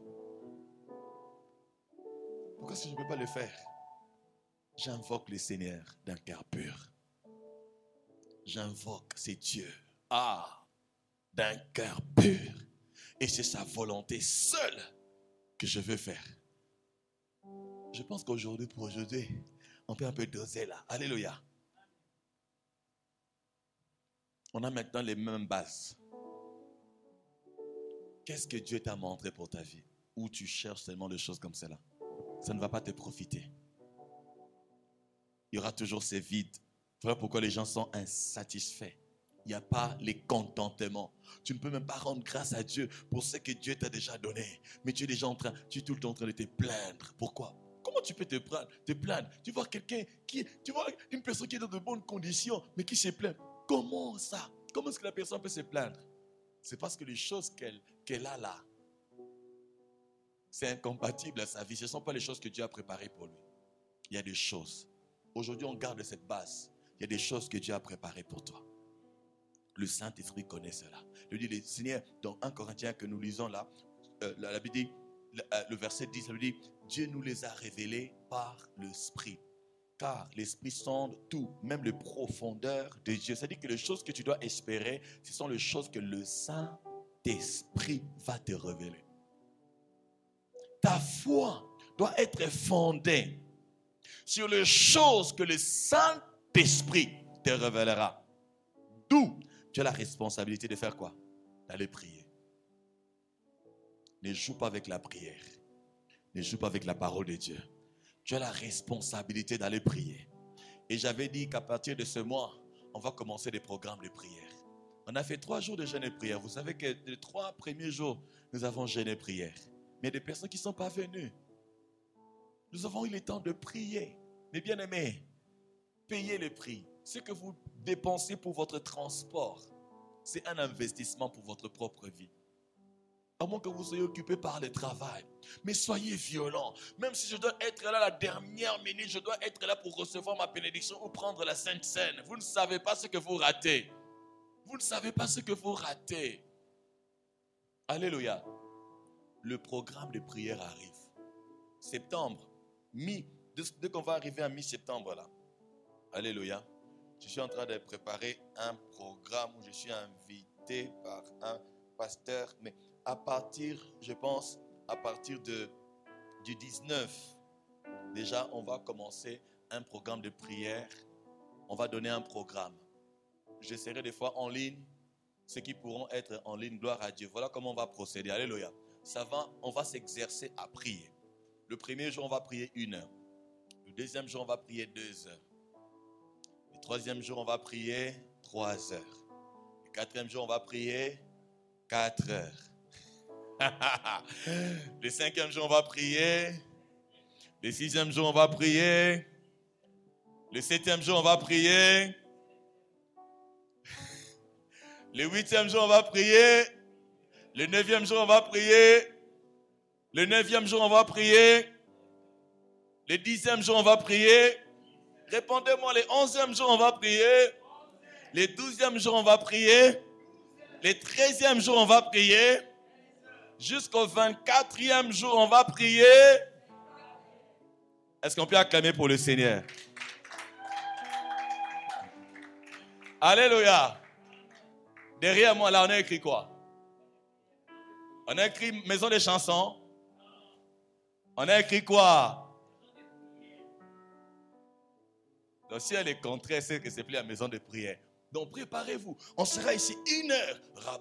Pourquoi est-ce que je ne peux pas le faire? J'invoque le Seigneur d'un cœur pur. J'invoque ces dieux, ah, d'un cœur pur. Et c'est sa volonté seule que je veux faire. Je pense qu'aujourd'hui, pour aujourd'hui, on peut un peu doser là. Alléluia. On a maintenant les mêmes bases. Qu'est-ce que Dieu t'a montré pour ta vie? Ou tu cherches seulement des choses comme cela? Ça ne va pas te profiter. Il y aura toujours ces vides. Voilà pourquoi les gens sont insatisfaits. Il n'y a pas les contentements. Tu ne peux même pas rendre grâce à Dieu pour ce que Dieu t'a déjà donné. Mais tu es déjà en train, tu es tout le temps en train de te plaindre. Pourquoi? Comment tu peux te plaindre? Te plaindre? Tu vois quelqu'un qui, tu vois une personne qui est dans de bonnes conditions, mais qui se plaint. Comment ça? Comment est-ce que la personne peut se plaindre? C'est parce que les choses qu'elle, qu'elle a là, c'est incompatible à sa vie. Ce ne sont pas les choses que Dieu a préparées pour lui. Il y a des choses. Aujourd'hui, on garde cette base. Il y a des choses que Dieu a préparées pour toi. Le Saint-Esprit connaît cela. Il dit, le Seigneur, dans un Corinthiens que nous lisons là, euh, la Bible dit, le, euh, le verset dix, ça veut dire, Dieu nous les a révélés par l'Esprit. Car l'Esprit sonde tout, même les profondeurs de Dieu. C'est-à-dire que les choses que tu dois espérer, ce sont les choses que le Saint-Esprit va te révéler. Ta foi doit être fondée sur les choses que le Saint-Esprit te révélera. D'où tu as la responsabilité de faire quoi? D'aller prier. Ne joue pas avec la prière. Ne joue pas avec la parole de Dieu. Tu as la responsabilité d'aller prier. Et j'avais dit qu'à partir de ce mois, on va commencer des programmes de prière. On a fait trois jours de jeûne et prière. Vous savez que les trois premiers jours, nous avons jeûné et prière. Mais il y a des personnes qui ne sont pas venues. Nous avons eu le temps de prier. Mais bien aimés, payez le prix. Ce que vous dépensez pour votre transport, c'est un investissement pour votre propre vie. À moins que vous soyez occupé par le travail. Mais soyez violent. Même si je dois être là la dernière minute, je dois être là pour recevoir ma bénédiction ou prendre la Sainte Seine. Vous ne savez pas ce que vous ratez. Vous ne savez pas ce que vous ratez. Alléluia. Le programme de prière arrive. Septembre, mi, dès qu'on va arriver à mi-septembre là. Alléluia. Je suis en train de préparer un programme où je suis invité par un pasteur. Mais à partir, je pense, à partir de, du dix-neuf, déjà, on va commencer un programme de prière. On va donner un programme. J'essaierai des fois en ligne. Ceux qui pourront être en ligne, gloire à Dieu. Voilà comment on va procéder. Alléluia. Ça va, on va s'exercer à prier. Le premier jour, on va prier une heure. Le deuxième jour, on va prier deux heures. Le troisième jour, on va prier trois heures. Le quatrième jour, on va prier quatre heures. Le cinquième jour, on va prier. Le sixième jour, on va prier. Le septième jour, on va prier. Le huitième jour, on va prier. Le neuvième jour, on va prier. Le neuvième jour, on va prier. Le dixième jour, on va prier. Répondez-moi, le onzième jour, on va prier. Le douzième jour, on va prier. Le treizième jour, on va prier. Jusqu'au vingt-quatrième jour, on va prier. Est-ce qu'on peut acclamer pour le Seigneur? Alléluia. Derrière moi, là, on a écrit quoi? On a écrit maison des chansons. On a écrit quoi? Donc, si elle est contraire, c'est que c'est plus la maison de prière. Donc, préparez-vous. On sera ici une heure.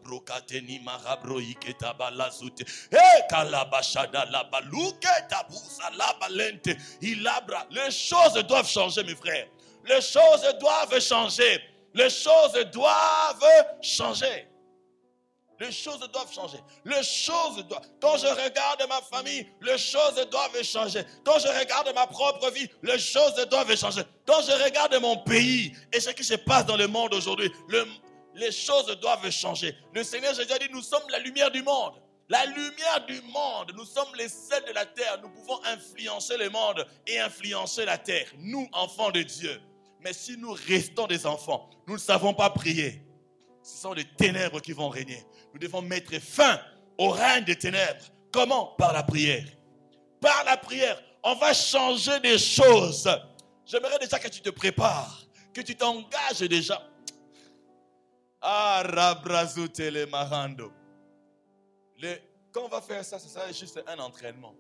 Les choses doivent changer, mes frères. Les choses doivent changer. Les choses doivent changer. Les choses doivent changer. Les choses doivent. Quand je regarde ma famille, les choses doivent changer. Quand je regarde ma propre vie, les choses doivent changer. Quand je regarde mon pays et ce qui se passe dans le monde aujourd'hui, le, les choses doivent changer. Le Seigneur Jésus a dit, nous sommes la lumière du monde. La lumière du monde. Nous sommes les sels de la terre. Nous pouvons influencer le monde et influencer la terre. Nous, enfants de Dieu. Mais si nous restons des enfants, nous ne savons pas prier. Ce sont les ténèbres qui vont régner. Nous devons mettre fin au règne des ténèbres. Comment? Par la prière. Par la prière, on va changer des choses. J'aimerais déjà que tu te prépares, que tu t'engages déjà. Ah, rabrazutele marando. Le, quand on va faire ça, ce sera juste un entraînement.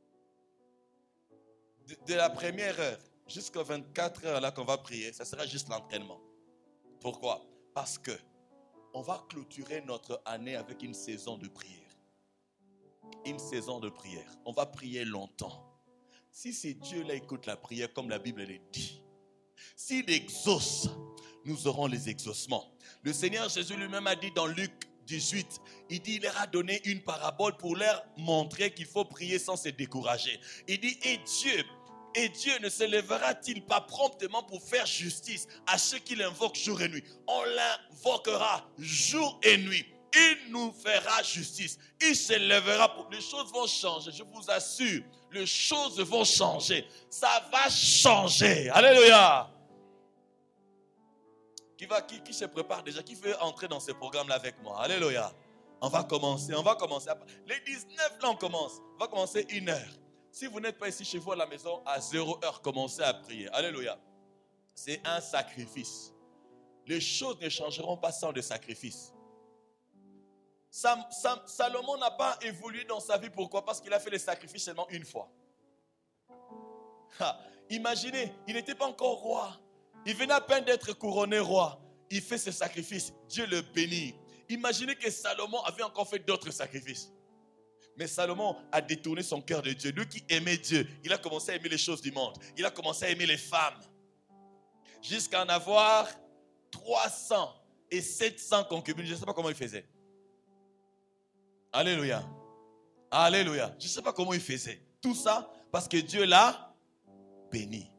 De, de la première heure jusqu'aux vingt-quatre heures là qu'on va prier, ça sera juste l'entraînement. Pourquoi? Parce que on va clôturer notre année avec une saison de prière. Une saison de prière. On va prier longtemps. Si c'est Dieu là écoute la prière comme la Bible le dit, s'il exauce, nous aurons les exaucements. Le Seigneur Jésus lui-même a dit dans Luc dix-huit, il dit, il leur a donné une parabole pour leur montrer qu'il faut prier sans se décourager. Il dit, et Dieu, et Dieu ne se lèvera-t-il pas promptement pour faire justice à ceux qui l'invoquent jour et nuit? On l'invoquera jour et nuit. Il nous fera justice. Il se lèvera pour... Les choses vont changer, je vous assure. Les choses vont changer. Ça va changer. Alléluia. Qui, va, qui, qui se prépare déjà? Qui veut entrer dans ce programme-là avec moi? Alléluia. On va commencer, on va commencer. Les dix-neuf, là, on commence. On va commencer une heure. Si vous n'êtes pas ici chez vous à la maison, à zéro heure, commencez à prier. Alléluia. C'est un sacrifice. Les choses ne changeront pas sans le sacrifice. Sam, Sam, Salomon n'a pas évolué dans sa vie. Pourquoi? Parce qu'il a fait le sacrifice seulement une fois. Ha, imaginez, il n'était pas encore roi. Il venait à peine d'être couronné roi. Il fait ce sacrifice. Dieu le bénit. Imaginez que Salomon avait encore fait d'autres sacrifices. Mais Salomon a détourné son cœur de Dieu. Lui qui aimait Dieu, il a commencé à aimer les choses du monde. Il a commencé à aimer les femmes. Jusqu'à en avoir trois cents et sept cents concubines. Je ne sais pas comment il faisait. Alléluia. Alléluia. Je ne sais pas comment il faisait. Tout ça parce que Dieu l'a béni.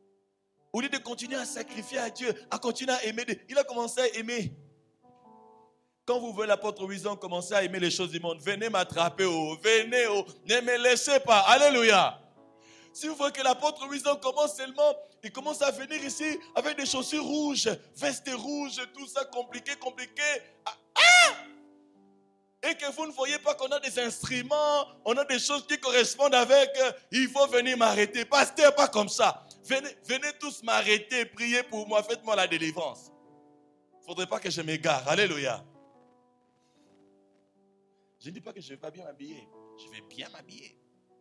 Au lieu de continuer à sacrifier à Dieu, à continuer à aimer Dieu, il a commencé à aimer Quand vous voyez l'apôtre Wison commencer à aimer les choses du monde, venez m'attraper, oh, venez, oh, ne me laissez pas. Alléluia. Si vous voyez que l'apôtre Wison commence seulement, il commence à venir ici avec des chaussures rouges, vestes rouges, tout ça compliqué, compliqué. Ah, ah! Et que vous ne voyez pas qu'on a des instruments, on a des choses qui correspondent avec, il faut venir m'arrêter. Pasteur, pas comme ça. Venez, venez tous m'arrêter, priez pour moi, faites-moi la délivrance. Il ne faudrait pas que je m'égare. Alléluia. Je ne dis pas que je ne vais pas bien m'habiller. Je vais bien m'habiller.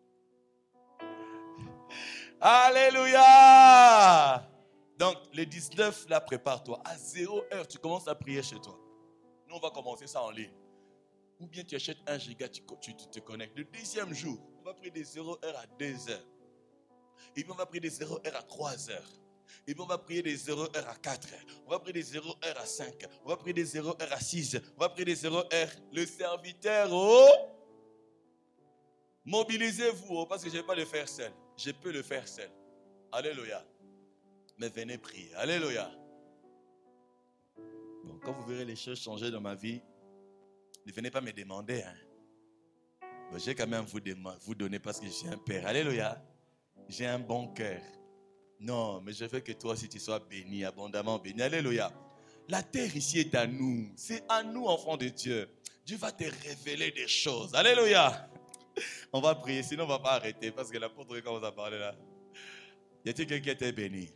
Alléluia. Donc, le dix-neuf, là, prépare-toi. À zéro heure, tu commences à prier chez toi. Nous, on va commencer ça en ligne. Ou bien tu achètes un giga, tu, tu, tu te connectes. Le deuxième jour, on va prier de zéro heure à deux heures. Et puis on va prier de zéro heure à trois heures. Et puis on va prier de zéro heure à quatre heures. On va prier de zéro heure à cinq heures. On va prier de zéro heure à six heures. On va prier de zéro heure. Le serviteur, oh, mobilisez-vous, oh, parce que je ne vais pas le faire seul. Je peux le faire seul. Alléluia. Mais venez prier. Alléluia. Bon, quand vous verrez les choses changer dans ma vie, ne venez pas me demander. Hein. Bon, j'ai quand même vous, dem- vous donner parce que je suis un père. Alléluia. J'ai un bon cœur. Non, mais je veux que toi aussi tu sois béni, abondamment béni. Alléluia. La terre ici est à nous. C'est à nous, enfants de Dieu. Dieu va te révéler des choses. Alléluia. On va prier, sinon on ne va pas arrêter parce que l'apôtre commence à parler là. Y a-t-il quelqu'un qui était béni?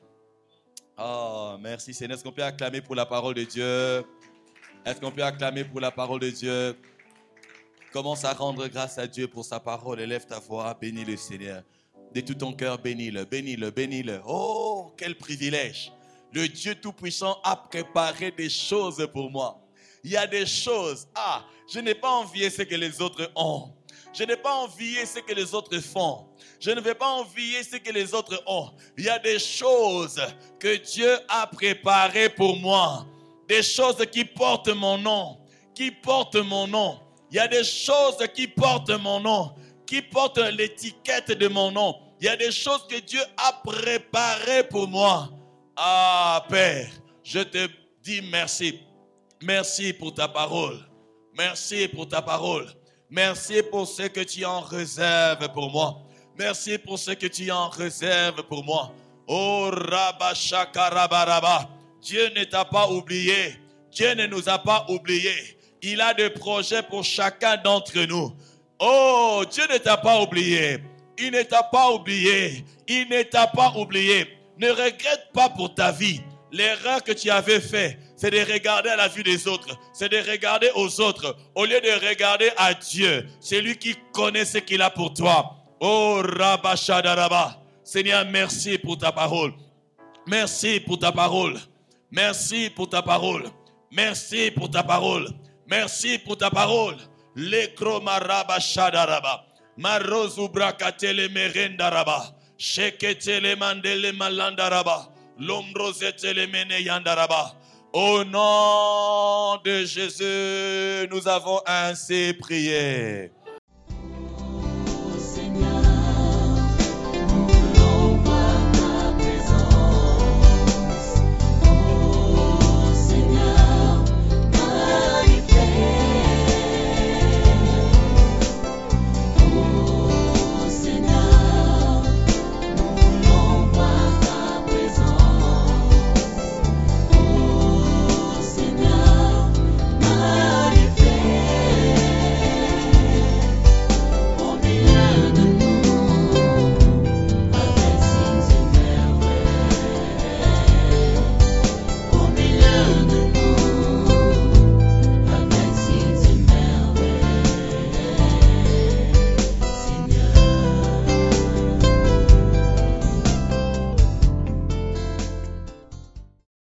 Oh, merci Seigneur. Est-ce qu'on peut acclamer pour la parole de Dieu? Est-ce qu'on peut acclamer pour la parole de Dieu? Commence à rendre grâce à Dieu pour sa parole. Élève ta voix, bénis le Seigneur. De tout ton cœur, bénis-le, bénis-le, bénis-le. Oh, quel privilège. Le Dieu Tout-Puissant a préparé des choses pour moi. Il y a des choses. Ah, je n'ai pas envié ce que les autres ont. Je n'ai pas envié ce que les autres font. Je ne vais pas envier ce que les autres ont. Il y a des choses que Dieu a préparées pour moi. Des choses qui portent mon nom. Qui portent mon nom. Il y a des choses qui portent mon nom. Qui portent l'étiquette de mon nom. Il y a des choses que Dieu a préparées pour moi. Ah, Père, je te dis merci. Merci pour ta parole. Merci pour ta parole. Merci pour ce que tu en réserves pour moi. Merci pour ce que tu en réserves pour moi. Oh, Rabashakarabaraba. Dieu ne t'a pas oublié. Dieu ne nous a pas oubliés. Il a des projets pour chacun d'entre nous. Oh, Dieu ne t'a pas oublié. Il ne t'a pas oublié. Il ne t'a pas oublié. Ne regrette pas pour ta vie. L'erreur que tu avais faite, c'est de regarder à la vie des autres. C'est de regarder aux autres. Au lieu de regarder à Dieu. C'est lui qui connaît ce qu'il a pour toi. Oh, Rabashadaraba. Seigneur, merci pour ta parole. Merci pour ta parole. Merci pour ta parole. Merci pour ta parole. Merci pour ta parole. Lekromaraba shadaraba. Marozubrakatele merendaraba. Sheketele mandele malandaraba. Lomrozetele mene yandaraba. Au nom de Jésus, nous avons ainsi prié.